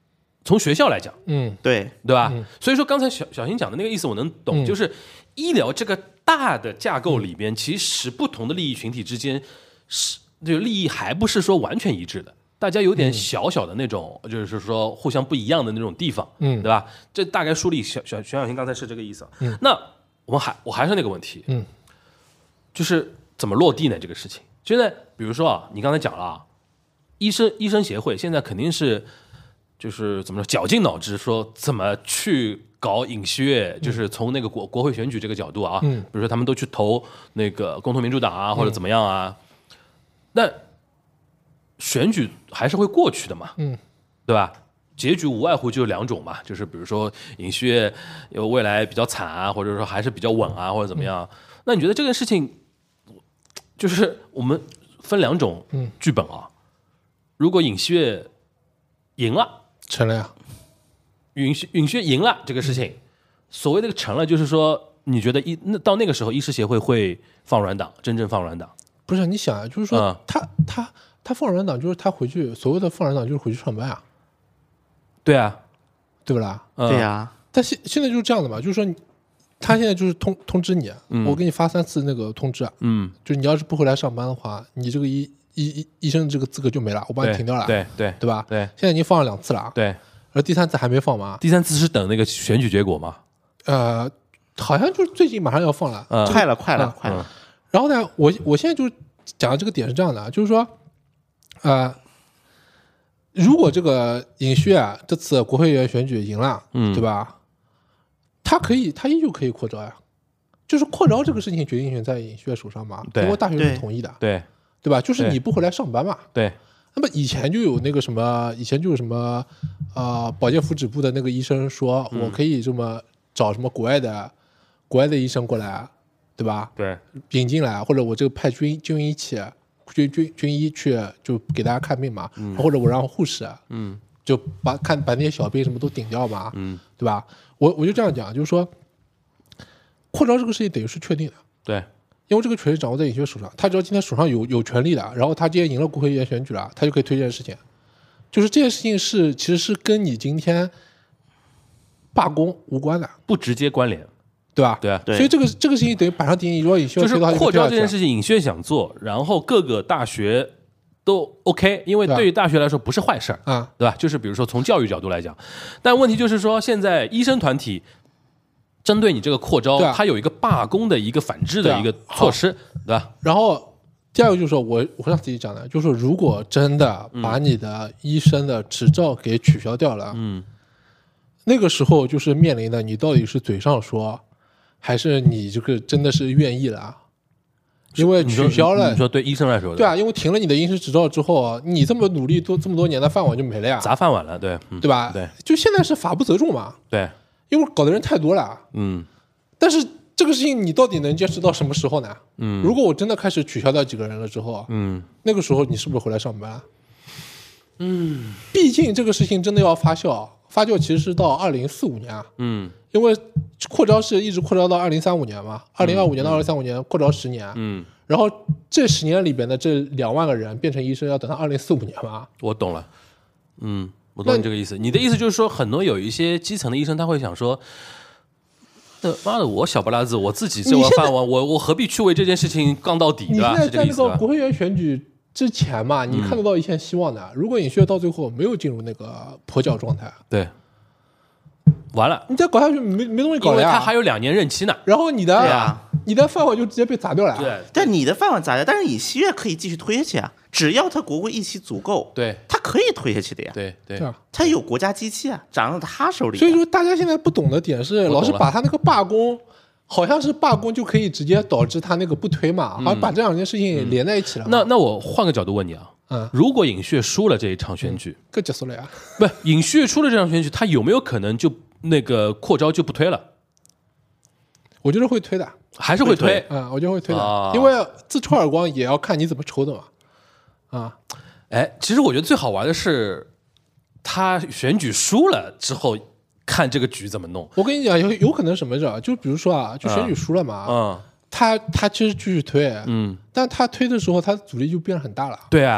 从学校来讲， 嗯， 对对吧？ 嗯、 所以说刚才小小新讲的那个意思我能懂， 嗯、 就是医疗这个大的架构里边，其实不同的利益群体之间是就利益还不是说完全一致的。大家有点小小的那种，嗯、就是说互相不一样的那种地方，嗯，对吧？这大概梳理小小徐小新刚才是这个意思。嗯，那我们还我还是那个问题，嗯，就是怎么落地呢？这个事情，现在比如说啊，你刚才讲了啊，医生医生协会现在肯定是就是怎么说绞尽脑汁说怎么去搞尹锡悦，就是从那个国国会选举这个角度啊，嗯，比如说他们都去投那个共同民主党啊，或者怎么样啊，那。选举还是会过去的嘛，嗯，对吧？结局无外乎就两种嘛，就是比如说尹锡悦有未来比较惨啊，或者说还是比较稳啊，或者怎么样。嗯、那你觉得这件事情，就是我们分两种剧本啊。嗯、如果尹锡悦赢了， 成了呀， 尹锡尹锡悦赢了这个事情，嗯、所谓的成了，就是说你觉得一那到那个时候，医师协会会放软档，真正放软档？ 不是，你想啊，就是说、嗯、他他。他放软档就是他回去，所谓的放软档就是回去上班啊， 对啊， 对不啦？ 嗯、对呀。 他现现在就是这样的嘛，就是说，他现在就是通通知你，嗯、我给你发三次那个通知，嗯，就是你要是不回来上班的话，你这个医医医生这个资格就没了，我帮你停掉了， 对对对吧？ 对， 现在已经放了两次了， 对， 而第三次还没放嘛？ 第三次是等那个选举结果吗？ 呃，好像就是最近马上要放了， 嗯、 快了，快了，快了。 然后呢，我我现在就讲的这个点是这样的，就是说。呃，如果这个尹锡悦啊这次国会议员选举赢了，嗯，对吧？他可以，他依旧可以扩招呀。就是扩招这个事情决定权在尹锡悦手上嘛，中国大学是同意的， 对对吧？就是你不回来上班嘛， 对。 那么以前就有那个什么，以前就有什么呃，保健福祉部的那个医生说，嗯、我可以这么找什么国外的国外的医生过来，对吧？ 对， 引进来，或者我这个派军军医去。军军军医去就给大家看病嘛，嗯、或者我让护士，嗯，就把看把那些小病什么都顶掉嘛，嗯，对吧？我我就这样讲，就是说，扩招这个事情等于是确定的， 对， 因为这个权力掌握在尹锡悦手上，他只要今天手上有有权利的，然后他今天赢了国会议员选举了，他就可以推这件事情，就是这件事情是其实是跟你今天罢工无关的， 不直接关联。 对吧？ 对啊， 所以这个这个事情等于板上钉钉，如果尹锡悦就是扩招这件事情，尹锡悦想做，然后各个大学都 OK， 因为对于大学来说不是坏事儿啊，对吧？就是比如说从教育角度来讲，但问题就是说，现在医生团体针对你这个扩招，它有一个罢工的一个反制的一个措施，对吧？ 然后第二个就是说我我上次也讲的，就是说如果真的把你的医生的执照给取消掉了，嗯，那个时候就是面临的你到底是嘴上说。还是你这个真的是愿意了，因为取消了。 你 说, 你说对医生来说， 对啊，因为停了你的医师执照之后，你这么努力多这么多年的饭碗就没了呀， 砸饭碗了，对、 嗯、对吧？ 对， 就现在是法不责众嘛， 对， 因为搞的人太多了， 嗯。 但是这个事情你到底能坚持到什么时候呢？嗯，如果我真的开始取消掉几个人了之后，嗯，那个时候你是不是回来上班？嗯，毕竟这个事情真的要发酵，发酵其实是到二零四五年啊，嗯。因为扩招是一直扩招到二零三五年嘛，二零二五年到二零三五年扩招十年，嗯，然后这十年里边的这两万个人变成医生要等到二零四五年嘛。 我懂了，嗯，我懂你这个意思。你的意思就是说，很多有一些基层的医生他会想说，那妈的，我小不拉子，我自己这碗饭碗，我我何必去为这件事情杠到底，对吧？ 你现在在那个国会议员选举之前嘛，你看得到一线希望的。嗯、如果尹锡悦到最后没有进入那个跛脚状态， 对。完了， 你再搞下去没没东西搞了呀！ 因为他还有两年任期呢。 然后你的、 啊、 你的饭碗就直接被砸掉了。 对， 但你的饭碗砸掉，但是尹锡悦可以继续推下去啊，只要他国会议席足够， 对， 他可以推下去的呀。 对对， 他有国家机器啊，掌握在他手里、啊。 所以说，大家现在不懂的点是，老是把他那个罢工，好像是罢工就可以直接导致他那个不推嘛，嗯、好像把这两件事情连在一起了、嗯。 那那我换个角度问你啊。嗯，如果尹锡悦输了这一场选举， 更、嗯、结束了呀？ 不，尹锡悦输了这场选举，他有没有可能就那个扩招就不推了？ 我觉得会推的， 还是会推啊、嗯？我觉得会推的，啊、因为自抽耳光也要看你怎么抽的嘛。啊， 哎，其实我觉得最好玩的是，他选举输了之后，看这个局怎么弄。 我跟你讲，有有可能什么着，就比如说啊，就选举输了嘛，嗯。嗯他他其实继续推，嗯，但他推的时候，他阻力就变得很大了。 对啊，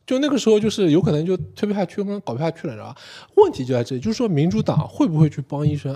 就那个时候就是有可能就推不下去，有可能搞不下去了，是吧？问题就在这里，就是说民主党会不会去帮医生？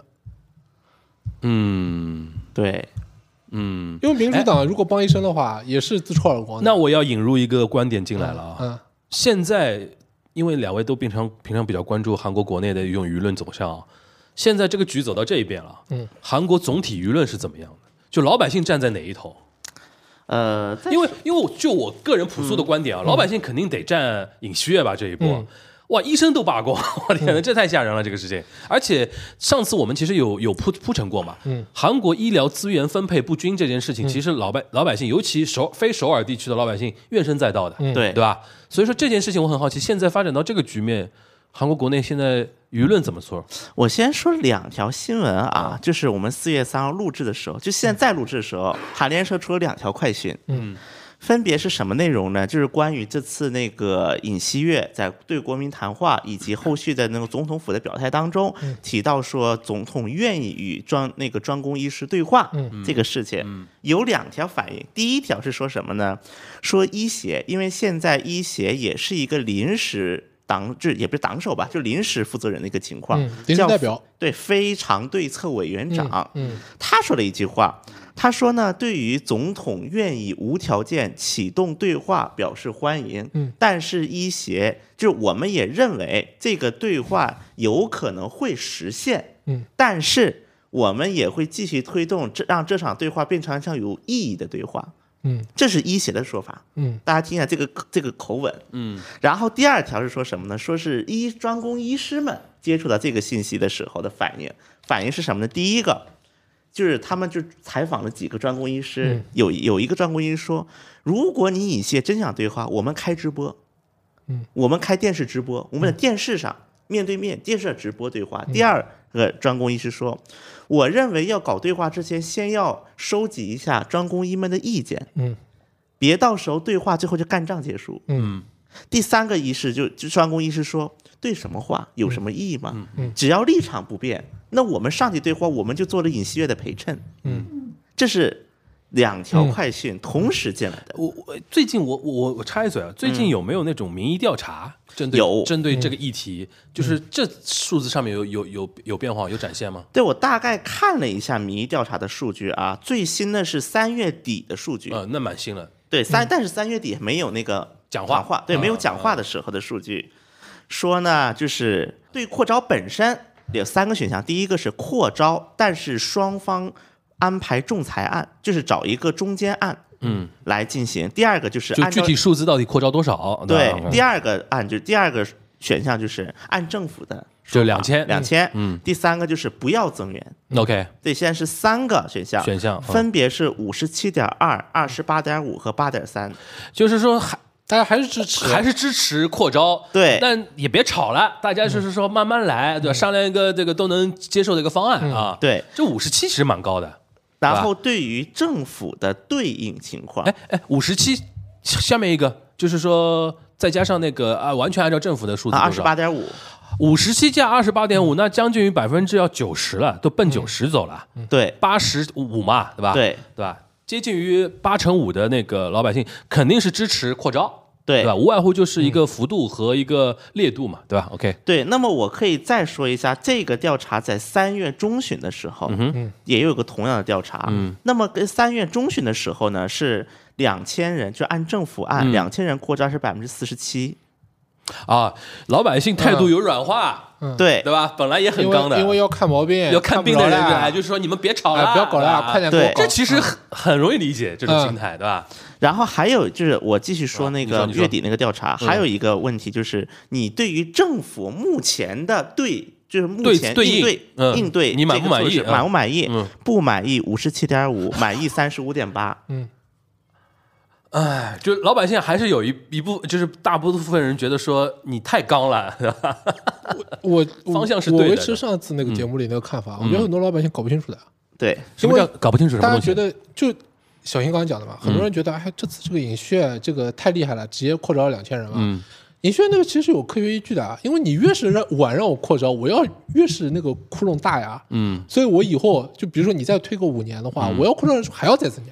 嗯， 对， 嗯， 因为民主党如果帮医生的话，也是自抽耳光的。 那我要引入一个观点进来了啊。 嗯， 现在因为两位都平常平常比较关注韩国国内的一种舆论走向啊，现在这个局走到这一边了， 嗯， 韩国总体舆论是怎么样的？就老百姓站在哪一头？ 呃， 因为因为就我个人朴素的观点啊， 嗯、 老百姓肯定得站尹锡悦吧这一波。 嗯哇，医生都罢工，我天哪，这太吓人了这个事情。而且上次我们其实有有铺铺陈过嘛， 嗯， 韩国医疗资源分配不均这件事情，其实老百老百姓，尤其首非首尔地区的老百姓怨声载道的， 嗯、 对对吧？所以说这件事情我很好奇，现在发展到这个局面，韩国国内现在舆论怎么说？ 我先说两条新闻啊，就是我们四月三号录制的时候，就现在录制的时候，韩联社出了两条快讯， 嗯。 分别是什么内容呢？就是关于这次那个尹锡悦在对国民谈话以及后续的那个总统府的表态当中，提到说总统愿意与专那个专攻医师对话这个事情，有两条反应。第一条是说什么呢？说医协，因为现在医协也是一个临时党制，也不是党首吧，就临时负责人的一个情况， 嗯、临时代表， 对，非常对策委员长， 嗯嗯、 他说了一句话。他说呢，对于总统愿意无条件启动对话表示欢迎， 嗯， 但是医协就是我们也认为这个对话有可能会实现， 嗯， 但是我们也会继续推动这让这场对话变成一场有意义的对话， 嗯， 这是医协的说法， 嗯， 大家听一下这个这个口吻， 嗯， 然后第二条是说什么呢？说是医专攻医师们接触到这个信息的时候的反应，反应是什么呢？第一个。就是他们就采访了几个专攻医师， 嗯、 有有一个专攻医师说，如果你尹锡悦真想对话，我们开直播， 嗯， 我们开电视直播，我们在电视上、嗯、面对面电视上直播对话。嗯、第二个专攻医师说，我认为要搞对话之前，先要收集一下专攻医们的意见， 嗯， 别到时候对话最后就干仗结束， 嗯。 第三个医师就就专攻医师说，对什么话有什么意义吗？ 嗯嗯、 只要立场不变。那我们上去对话，我们就做了尹锡悦的陪衬。 嗯， 这是两条快讯同时进来的。 我我最近我我我插一嘴啊，最近有没有那种民意调查针对有针对这个议题？就是这数字上面有有有有变化有展现吗？ 对，我大概看了一下民意调查的数据啊，最新的是三月底的数据。 啊，那蛮新了。 对，三但是三月底没有那个讲话， 话对，没有讲话的时候的数据。说呢，就是对扩招本身。有三个选项，第一个是扩招，但是双方安排仲裁案，就是找一个中间案， 嗯， 来进行。第二个就是按就具体数字到底扩招多少？ 对，第二个案就是第二个选项就是按政府的， 就两千两千， 嗯。 第三个就是不要增援。 OK， 对，现在是三个选项， 选项分别是五十七点二、二十八点五和八点三， 就是说还。 大家还是支持， 还是支持扩招， 对， 但也别吵了，大家就是说慢慢来，对吧？商量一个这个都能接受的一个方案啊。 对， 这五十七其实蛮高的。 然后对于政府的对应情况， 哎哎，五十七下面一个就是说再加上那个啊，完全按照政府的数字， 二十八点五， 五十七加二十八点五，那将近于百分之要九十了，都奔九十走了。 对， 八十五嘛，对吧？ 对， 对吧？接近于八成五的那个老百姓肯定是支持扩招。 对， 对吧？无外乎就是一个幅度和一个烈度嘛，对吧 ？OK。 对，那么我可以再说一下，这个调查在三月中旬的时候， 嗯、 也有个同样的调查。 嗯， 那么跟三月中旬的时候呢，是两千人，就按政府按两千、嗯、人扩招是百分之四十七。 啊，老百姓态度有软化， 嗯、 对对吧？本来也很刚的， 因为, 因为要看毛病， 要看病的人来，就是说你们别吵了， 哎、不要搞了，快点给我搞。 这其实很很容易理解这种心态， 嗯、 对吧？ 然后还有就是，我继续说那个月底那个调查， 嗯、 还有一个问题就是，你对于政府目前的对，就是目前应对嗯、 应对， 你满不满意？ 满不满意？ 嗯、 不满意五十七点五，满意三十五点八。 嗯。 哎，就老百姓还是有一一部，就是大部分人觉得说你太刚了， 我我方向是对的。 我维持上次那个节目里那个看法， 嗯、 我觉得很多老百姓搞不清楚的。 对， 什么叫搞不清楚？ 大家觉得就小新刚刚讲的嘛，很多人觉得哎，这次这个尹锡悦这个太厉害了，直接扩招两千人嘛。 嗯， 尹锡悦那个其实有科学依据的啊，因为你越是让晚让我扩招，我要越是那个窟窿大呀。 嗯， 所以我以后就比如说你再推个五年的话，嗯、我要扩招人数还要再增加。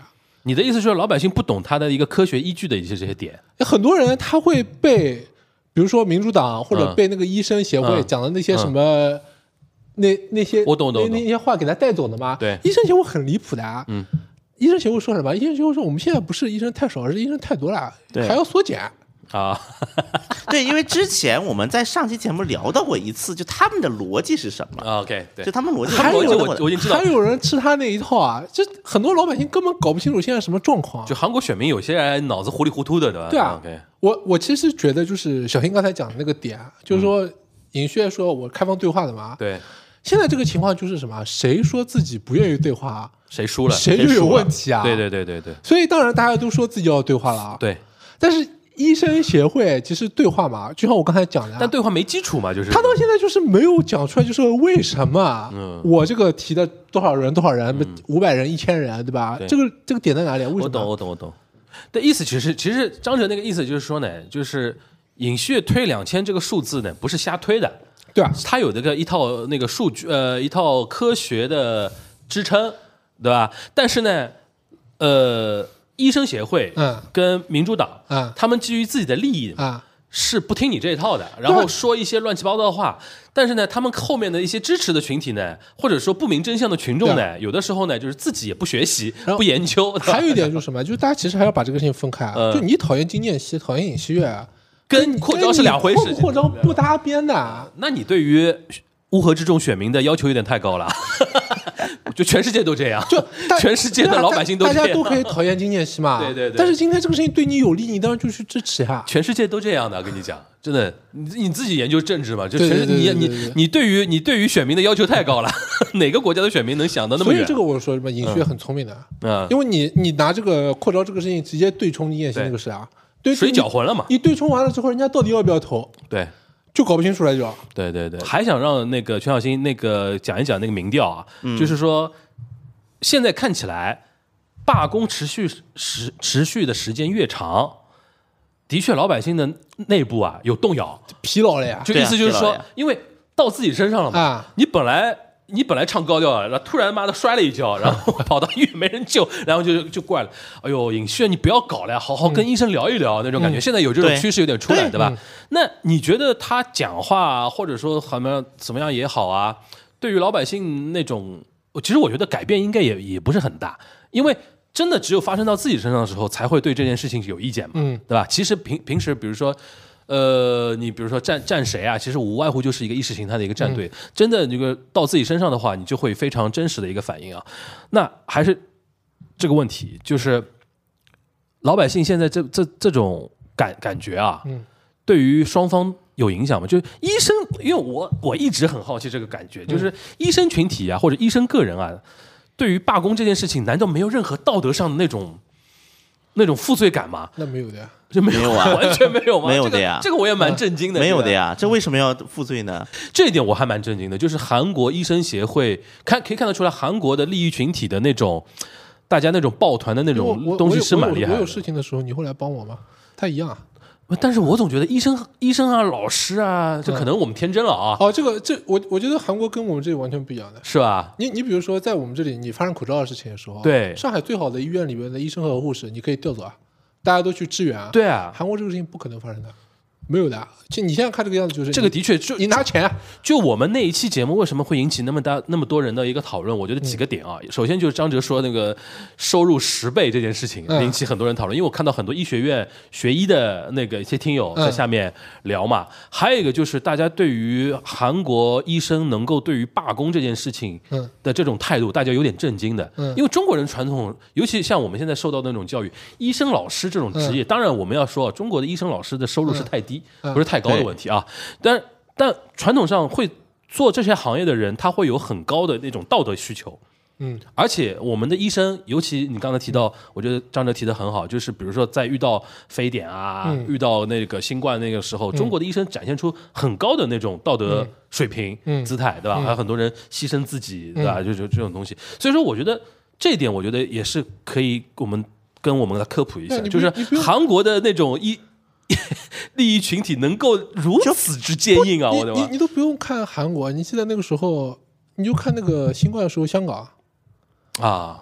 你的意思是说老百姓不懂他的一个科学依据的一些这些点？ 很多人他会被，比如说民主党或者被那个医生协会讲的那些什么。嗯嗯那那些我懂懂那那些话给他带走的嘛？ 对， 医生协会很离谱的啊。 嗯， 医生协会说什么？医生协会说我们现在不是医生太少，而是医生太多了，还要缩减啊。 对，因为之前我们在上期节目聊到过一次，就他们的逻辑是什么 ？OK， 对， 就他们逻辑， 还有我我已经知道， 还有人吃他那一套啊，就很多老百姓根本搞不清楚现在什么状况。 就韩国选民有些人脑子糊里糊涂的，对吧？ 对啊。 Okay 我我其实觉得就是小新刚才讲的那个点，就是说尹薛说我开放对话的嘛， 对。 现在这个情况就是什么？谁说自己不愿意对话， 谁输了， 谁就有问题啊！ 对对对对对。 所以当然大家都说自己要对话了啊。 对。 但是医生协会其实对话嘛，就像我刚才讲的、啊， 但对话没基础嘛，就是他到现在就是没有讲出来，就是为什么、嗯、我这个提的多少人多少人，五百、嗯、人一千人，对吧？ 对这个这个点在哪里？为什么？ 我懂我懂我懂。的意思其实其实张哲那个意思就是说呢，就是尹薛推两千这个数字呢，不是瞎推的。 对啊， 它有这个一套那个数据，呃，一套科学的支撑，对吧？但是呢，呃，医生协会跟民主党， 嗯， 他们基于自己的利益啊， 是不听你这一套的，然后说一些乱七八糟的话。但是呢，他们后面的一些支持的群体呢，或者说不明真相的群众呢，有的时候呢，就是自己也不学习、不研究。 还有一点就是什么？就是大家其实还要把这个事情分开啊。 嗯、 就你讨厌金建熙，讨厌尹锡悦啊。 跟扩招是两回事， 扩招不搭边的。 那你对于乌合之众选民的要求有点太高了，就全世界都这样， 就全世界的老百姓都这样， 大家都可以讨厌金建熙嘛。 对对对。 但是今天这个事情对你有利，你当然就去支持呀。 全世界都这样的，跟你讲，真的，你你自己研究政治嘛，就全是你你你对于你对于选民的要求太高了，哪个国家的选民能想到那么远？ 所以这个我说什么尹薛很聪明的， 嗯， 因为你你拿这个扩招这个事情直接对冲金建熙那个事啊。对， 水搅浑了嘛？ 你对冲完了之后，人家到底要不要投？ 对， 就搞不清楚了就。 对对对，还想让那个全小新那个讲一讲那个民调啊， 嗯、 就是说现在看起来罢工持续时持续的时间越长，的确老百姓的内部啊有动摇、 疲劳了呀。 就意思就是说，因为到自己身上了嘛， 啊、 你本来。你本来唱高调了，然后突然妈的摔了一跤，然后跑到医院没人救，然后就就怪了。哎呦，尹薛你不要搞了呀，好好跟医生聊一聊、嗯、那种感觉。 嗯、 现在有这种趋势有点出来， 对, 对吧、 嗯？ 那你觉得他讲话或者说怎么样怎么样也好啊，对于老百姓那种，其实我觉得改变应该也也不是很大，因为真的只有发生到自己身上的时候，才会对这件事情有意见嘛， 嗯， 对吧？其实平平时比如说。呃，你比如说站站谁啊，其实无外乎就是一个意识形态的一个战队。嗯、真的，这个到自己身上的话，你就会非常真实的一个反应啊。那还是这个问题，就是老百姓现在这这这种感感觉啊， 嗯， 对于双方有影响吗？就是医生，因为我我一直很好奇这个感觉，就是医生群体啊，或者医生个人啊，对于罢工这件事情，难道没有任何道德上的那种那种负罪感吗？ 那没有的呀。 就没有啊，完全没有吗？ 没有的呀、 这个，这个我也蛮震惊的。 没有的呀，这为什么要负罪呢？ 这一点我还蛮震惊的，就是韩国医生协会看可以看得出来，韩国的利益群体的那种，大家那种抱团的那种东西是蛮厉害的。 我有事情的时候，你会来帮我吗？他一样啊。 但是我总觉得医生、医生啊、老师啊，这可能我们天真了啊。 哦，这个这我我觉得韩国跟我们这里完全不一样的， 是吧？ 你你比如说，在我们这里，你发生口罩的事情的时候， 对上海最好的医院里面的医生和护士，你可以调走啊。大家都去支援啊！ 对啊， 韩国这个事情不可能发生的，没有的。其实你现在看这个样子，就是这个的确就你拿钱、啊。 就我们那一期节目为什么会引起那么大那么多人的一个讨论？我觉得几个点啊，嗯、首先就是张哲说那个收入十倍这件事情引起很多人讨论，嗯、因为我看到很多医学院学医的那个一些听友在下面聊嘛。嗯、还有一个就是大家对于韩国医生能够对于罢工这件事情的这种态度，大家有点震惊的。 嗯、 因为中国人传统，尤其像我们现在受到的那种教育，医生、老师这种职业，嗯、当然我们要说中国的医生、老师的收入是太低， 嗯、 不是太高的问题啊。但但传统上会做这些行业的人，他会有很高的那种道德需求， 嗯， 而且我们的医生，尤其你刚才提到，嗯、我觉得张哲提的很好，就是比如说在遇到非典啊， 嗯、 遇到那个新冠那个时候，嗯、中国的医生展现出很高的那种道德水平、 嗯、 姿态，对吧？ 嗯、 还有很多人牺牲自己， 嗯、 对吧？就是这种东西。所以说，我觉得这一点，我觉得也是可以我们跟我们来科普一下，就是韩国的那种医。利益群体能够如此之坚硬啊！我的妈， 你你都不用看韩国，你记得那个时候，你就看那个新冠的时候，香港啊，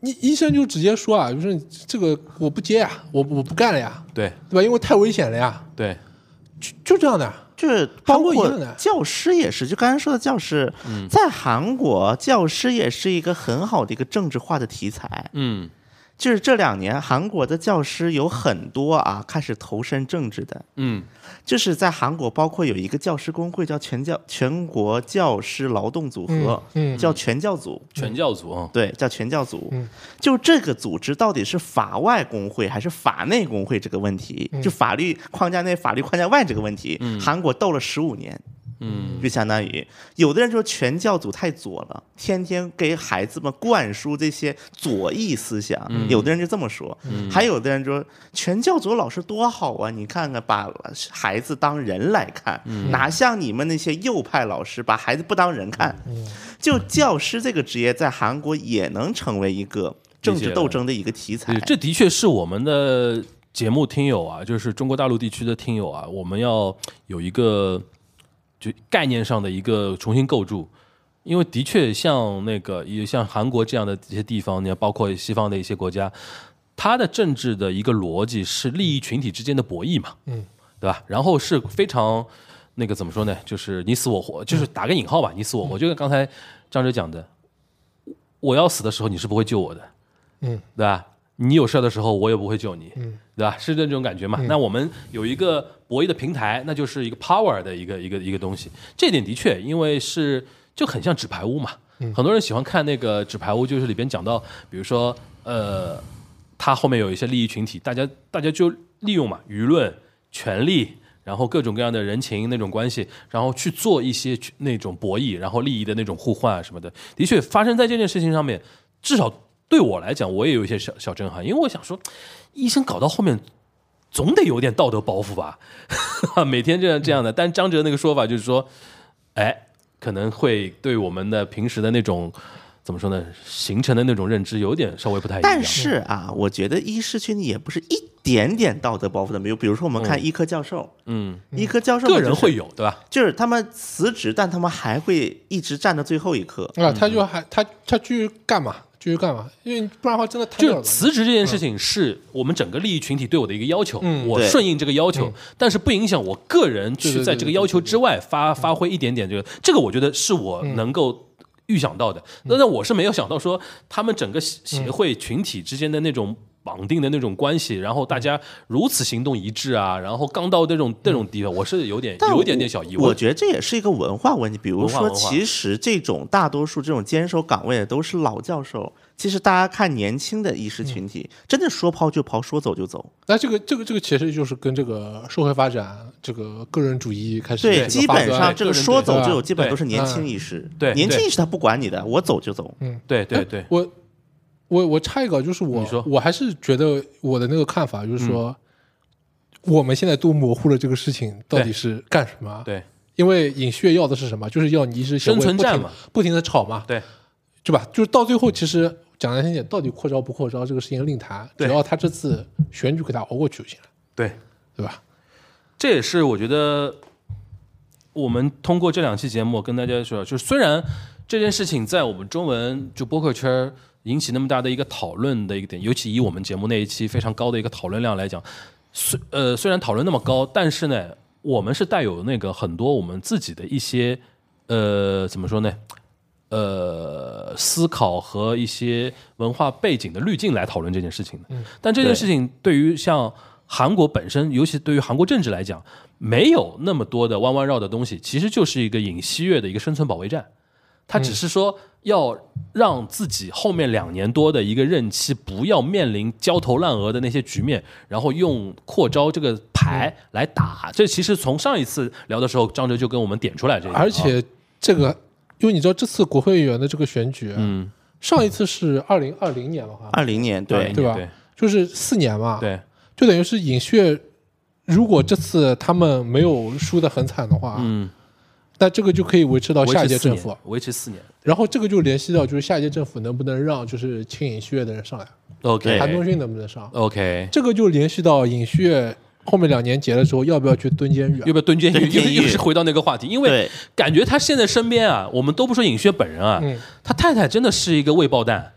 你医生就直接说啊，就是这个我不接呀，我我不干了呀， 对对吧？因为太危险了呀， 对， 就就这样的。 就是包括教师也是，就刚才说的教师，嗯、在韩国教师也是一个很好的一个政治化的题材。 嗯， 就是这两年韩国的教师有很多啊开始投身政治的。 嗯， 就是在韩国，包括有一个教师工会叫全教全国教师劳动组合， 嗯，嗯叫全教组， 全教组啊， 对，叫全教组。 嗯， 就这个组织到底是法外工会还是法内工会这个问题， 嗯、 就法律框架内、法律框架外这个问题， 嗯、 韩国斗了十五年。 嗯， 就相当于有的人说全教组太左了，天天给孩子们灌输这些左翼思想， 嗯、 有的人就这么说， 嗯、 还有的人说全教组老师多好啊，你看看把孩子当人来看， 嗯、 哪像你们那些右派老师把孩子不当人看。 嗯、 就教师这个职业在韩国也能成为一个政治斗争的一个题材， 这的确是我们的节目听友啊，就是中国大陆地区的听友啊，我们要有一个就概念上的一个重新构筑，因为的确像那个也像韩国这样的一些地方，你要包括西方的一些国家，它的政治的一个逻辑是利益群体之间的博弈嘛， 嗯， 对吧？然后是非常那个怎么说呢？就是你死我活，就是打个引号吧，你死我活。就跟刚才张哲讲的，我要死的时候你是不会救我的， 嗯， 对吧？你有事的时候我也不会救你， 嗯， 对吧？是这种感觉嘛？ 嗯、 那我们有一个博弈的平台，那就是一个 power 的一个一个一个东西。这点的确，因为是就很像纸牌屋嘛， 嗯、 很多人喜欢看那个纸牌屋，就是里边讲到，比如说呃，它后面有一些利益群体，大家大家就利用嘛舆论、权力，然后各种各样的人情那种关系，然后去做一些那种博弈，然后利益的那种互换啊什么的。的确发生在这件事情上面，至少对我来讲，我也有一些小小震撼，因为我想说，医生搞到后面总得有点道德包袱吧，每天这样这样的。但张哲那个说法就是说，哎，可能会对我们的平时的那种怎么说呢，形成的那种认知有点稍微不太一样。 但是啊，我觉得医师群体也不是一点点道德包袱都没有。比如说我们看医科教授， 嗯， 医科教授、 就是、个人会有，对吧？ 就是他们辞职，但他们还会一直站到最后一刻啊，他就还他他继续干嘛？继续干嘛？因为不然的话真的太就辞职这件事情是我们整个利益群体对我的一个要求， 嗯、 我顺应这个要求， 嗯、 但是不影响我个人去在这个要求之外发发挥一点点这个，这个我觉得是我能够预想到的。那、嗯、但我是没有想到说他们整个协会群体之间的那种绑定的那种关系，然后大家如此行动一致啊，然后刚到这种这种地方，我是有点有一点点小疑问。 我觉得这也是一个文化问题。比如说，其实这种大多数这种坚守岗位的都是老教授。其实大家看年轻的医师群体，嗯、真的说抛就抛，说走就走。 那这个这个这个其实就是跟这个社会发展、这个个人主义开始对，基本上这个说走就走，基本都是年轻对医师。 对， 年轻医师他不管你的，我走就走。 嗯， 对对对。 我我我插一个，就是我我还是觉得我的那个看法就是说，嗯、我们现在都模糊了这个事情到底是干什么。 对， 因为尹锡悦要的是什么？就是要你医师生存战嘛， 不停的吵嘛。 对， 对吧？就是到最后，其实讲难听点，到底扩招不扩招这个事情另谈，只要他这次选举给他熬过去就行了。 对， 对吧？ 这也是我觉得我们通过这两期节目跟大家说，就是虽然这件事情在我们中文就播客圈引起那么大的一个讨论的一个点，尤其以我们节目那一期非常高的一个讨论量来讲，虽呃虽然讨论那么高，但是呢，我们是带有那个很多我们自己的一些呃怎么说呢？呃，思考和一些文化背景的滤镜来讨论这件事情的。 嗯、 但这件事情对于像韩国本身，尤其对于韩国政治来讲，没有那么多的弯弯绕的东西，其实就是一个尹锡悦的一个生存保卫战。他只是说要让自己后面两年多的一个任期不要面临焦头烂额的那些局面，然后用扩招这个牌来打。这其实从上一次聊的时候，张哲就跟我们点出来这个。 而且这个。因为你知道这次国会议员的这个选举， 嗯， 上一次是二零二零年嘛， 二零年对对吧？就是四年嘛， 对， 就等于是尹锡悦，如果这次他们没有输得很惨的话， 嗯， 那这个就可以维持到下一届政府， 维持四年。 然后这个就联系到就是下一届政府能不能让就是亲尹锡悦的人上来 ，OK， 韩东勋能不能上 ，OK， 这个就联系到尹锡悦。后面两年结了之后，要不要去蹲监狱、啊？ 要不要蹲监狱？又又是回到那个话题，因为感觉他现在身边啊，我们都不说尹锡悦本人啊， 嗯、 他太太真的是一个未爆弹，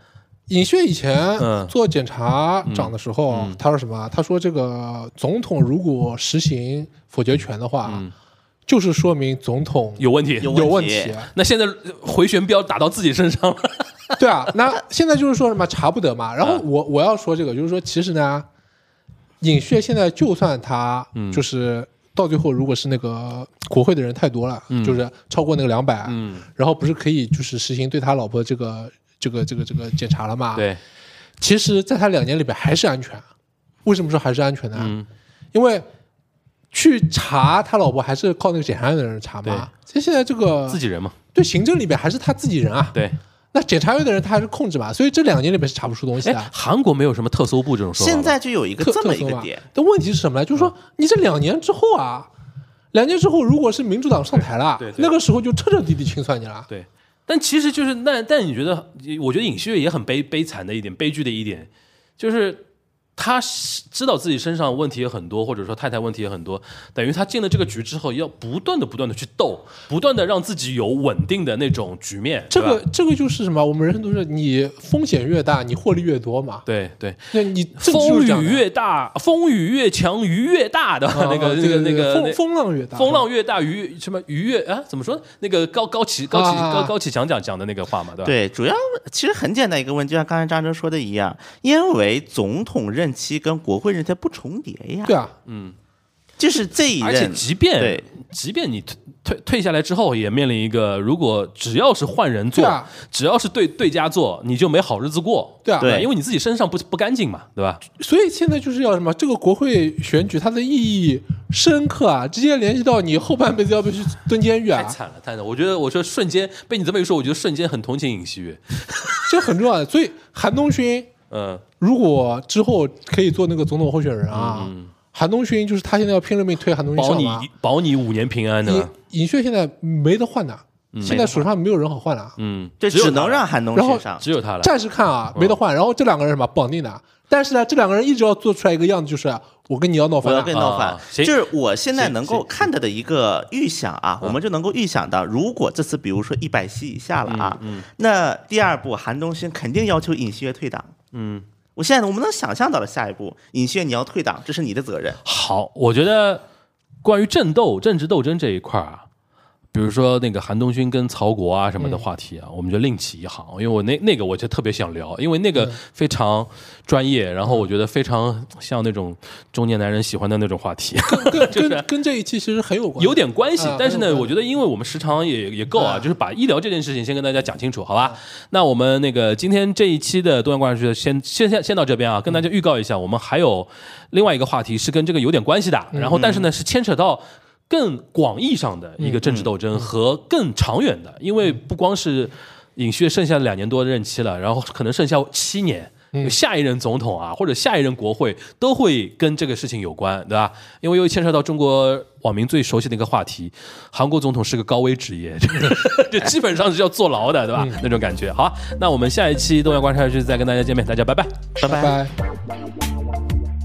尹薛以前嗯做检察长的时候， 嗯嗯他说什么？他说这个总统如果实行否决权的话， 嗯就是说明总统有问题， 有有问题题。 那现在回旋镖打到自己身上了。 对啊，那现在就是说什么查不得嘛。然后我我要说这个，就是说其实呢，尹薛现在就算他就是到最后，如果是那个国会的人太多了， 嗯就是超过那个两百， 嗯， 然后不是可以就是实行对他老婆这个这个这个这个检查了嘛？， 对， 其实在他两年里边还是安全。为什么说还是安全呢？ 嗯因为去查他老婆还是靠那个检察院的人查嘛。其实现在这个自己人嘛， 对行政里边还是他自己人啊。 对。 那检察院的人他还是控制嘛，所以这两年里面是查不出东西的。 哎，韩国没有什么特搜部这种说法吧。 现在就有一个特这么一特搜嘛个点， 但问题是什么呢？就是说你这两年之后啊，两年之后如果是民主党上台了， 对对对那个时候就彻彻底底清算你了。 对，但其实就是那，但你觉得？我觉得尹锡悦也很悲悲惨的一点，悲剧的一点，就是他知道自己身上问题也很多，或者说太太问题也很多，等于他进了这个局之后，要不断的不断的去斗，不断的让自己有稳定的那种局面。 这个对吧这个就是什么？我们人生都是你风险越大，你获利越多嘛。 对对， 那你政治就风是这样的雨越大，风雨越强，鱼越大的、 啊那个那对对对个那个风风浪越大， 风浪越大，鱼什么鱼越啊？怎么说？那个高高启高启啊高高启强讲讲的那个话嘛，对吧？ 对，主要其实很简单一个问题，就像刚才张哲说的一样，因为总统任期跟国会任期不重叠呀。 对啊， 嗯。 就是这一而且任， 即便对即便你退退退下来之后，也面临一个，如果只要是换人做， 对啊只要是对对家做，你就没好日子过。 对啊对因为你自己身上不不干净嘛，对吧？ 所以现在就是要什么？这个国会选举它的意义深刻啊，直接联系到你后半辈子要不要去蹲监狱啊， 太惨了，太惨了！我觉得，我说瞬间被你这么一说，我觉得瞬间很同情尹锡悦。 这很重要的。所以韩东勋嗯如果之后可以做那个总统候选人啊， 嗯， 韩东勋就是他现在要拼了命推韩东勋保你上嘛。 保你五年平安尹的。 尹薛现在没得换的，现在手上没有人好换了。 嗯， 就只能只有他了让韩东然后勋上。 只有他了。 暂时看啊，没得换。然后这两个人什么绑定的，但是呢，这两个人一直要做出来一个样子，就是我跟你要闹我要翻了。 跟你闹翻啊，行就是我现在行能够行看到的一个预想啊，我们就能够预想到，如果这次比如说一百席以下了啊，那第二步韩东勋肯定要求尹锡悦退党。 嗯， 我现在我们能想象到了下一步，尹锡悦你要退党，这是你的责任。 好，我觉得关于政斗、政治斗争这一块儿啊，比如说那个韩东勋跟曹国啊什么的话题啊，我们就另起一行，因为我那那个我就特别想聊，因为那个非常专业，然后我觉得非常像那种中年男人喜欢的那种话题， 跟就是跟跟这一期其实很有关， 有点关系啊。 但是呢， 很有关我觉得因为我们时长也也够啊， 啊就是把医疗这件事情先跟大家讲清楚，好吧？那我们那个今天这一期的东阳观察局先先先先到这边啊，跟大家预告一下，我们还有另外一个话题是跟这个有点关系的，然后但是呢是牵扯到更广义上的一个政治斗争和更长远的，因为不光是尹锡悦剩下两年多的任期了，然后可能剩下七年。下一任总统啊，或者下一任国会都会跟这个事情有关，对吧？因为又牵涉到中国网民最熟悉的一个话题，韩国总统是个高危职业，就基本上是要坐牢的，对吧？那种感觉。好，那我们下一期东阳观察局再跟大家见面，大家拜拜。 拜拜。 拜。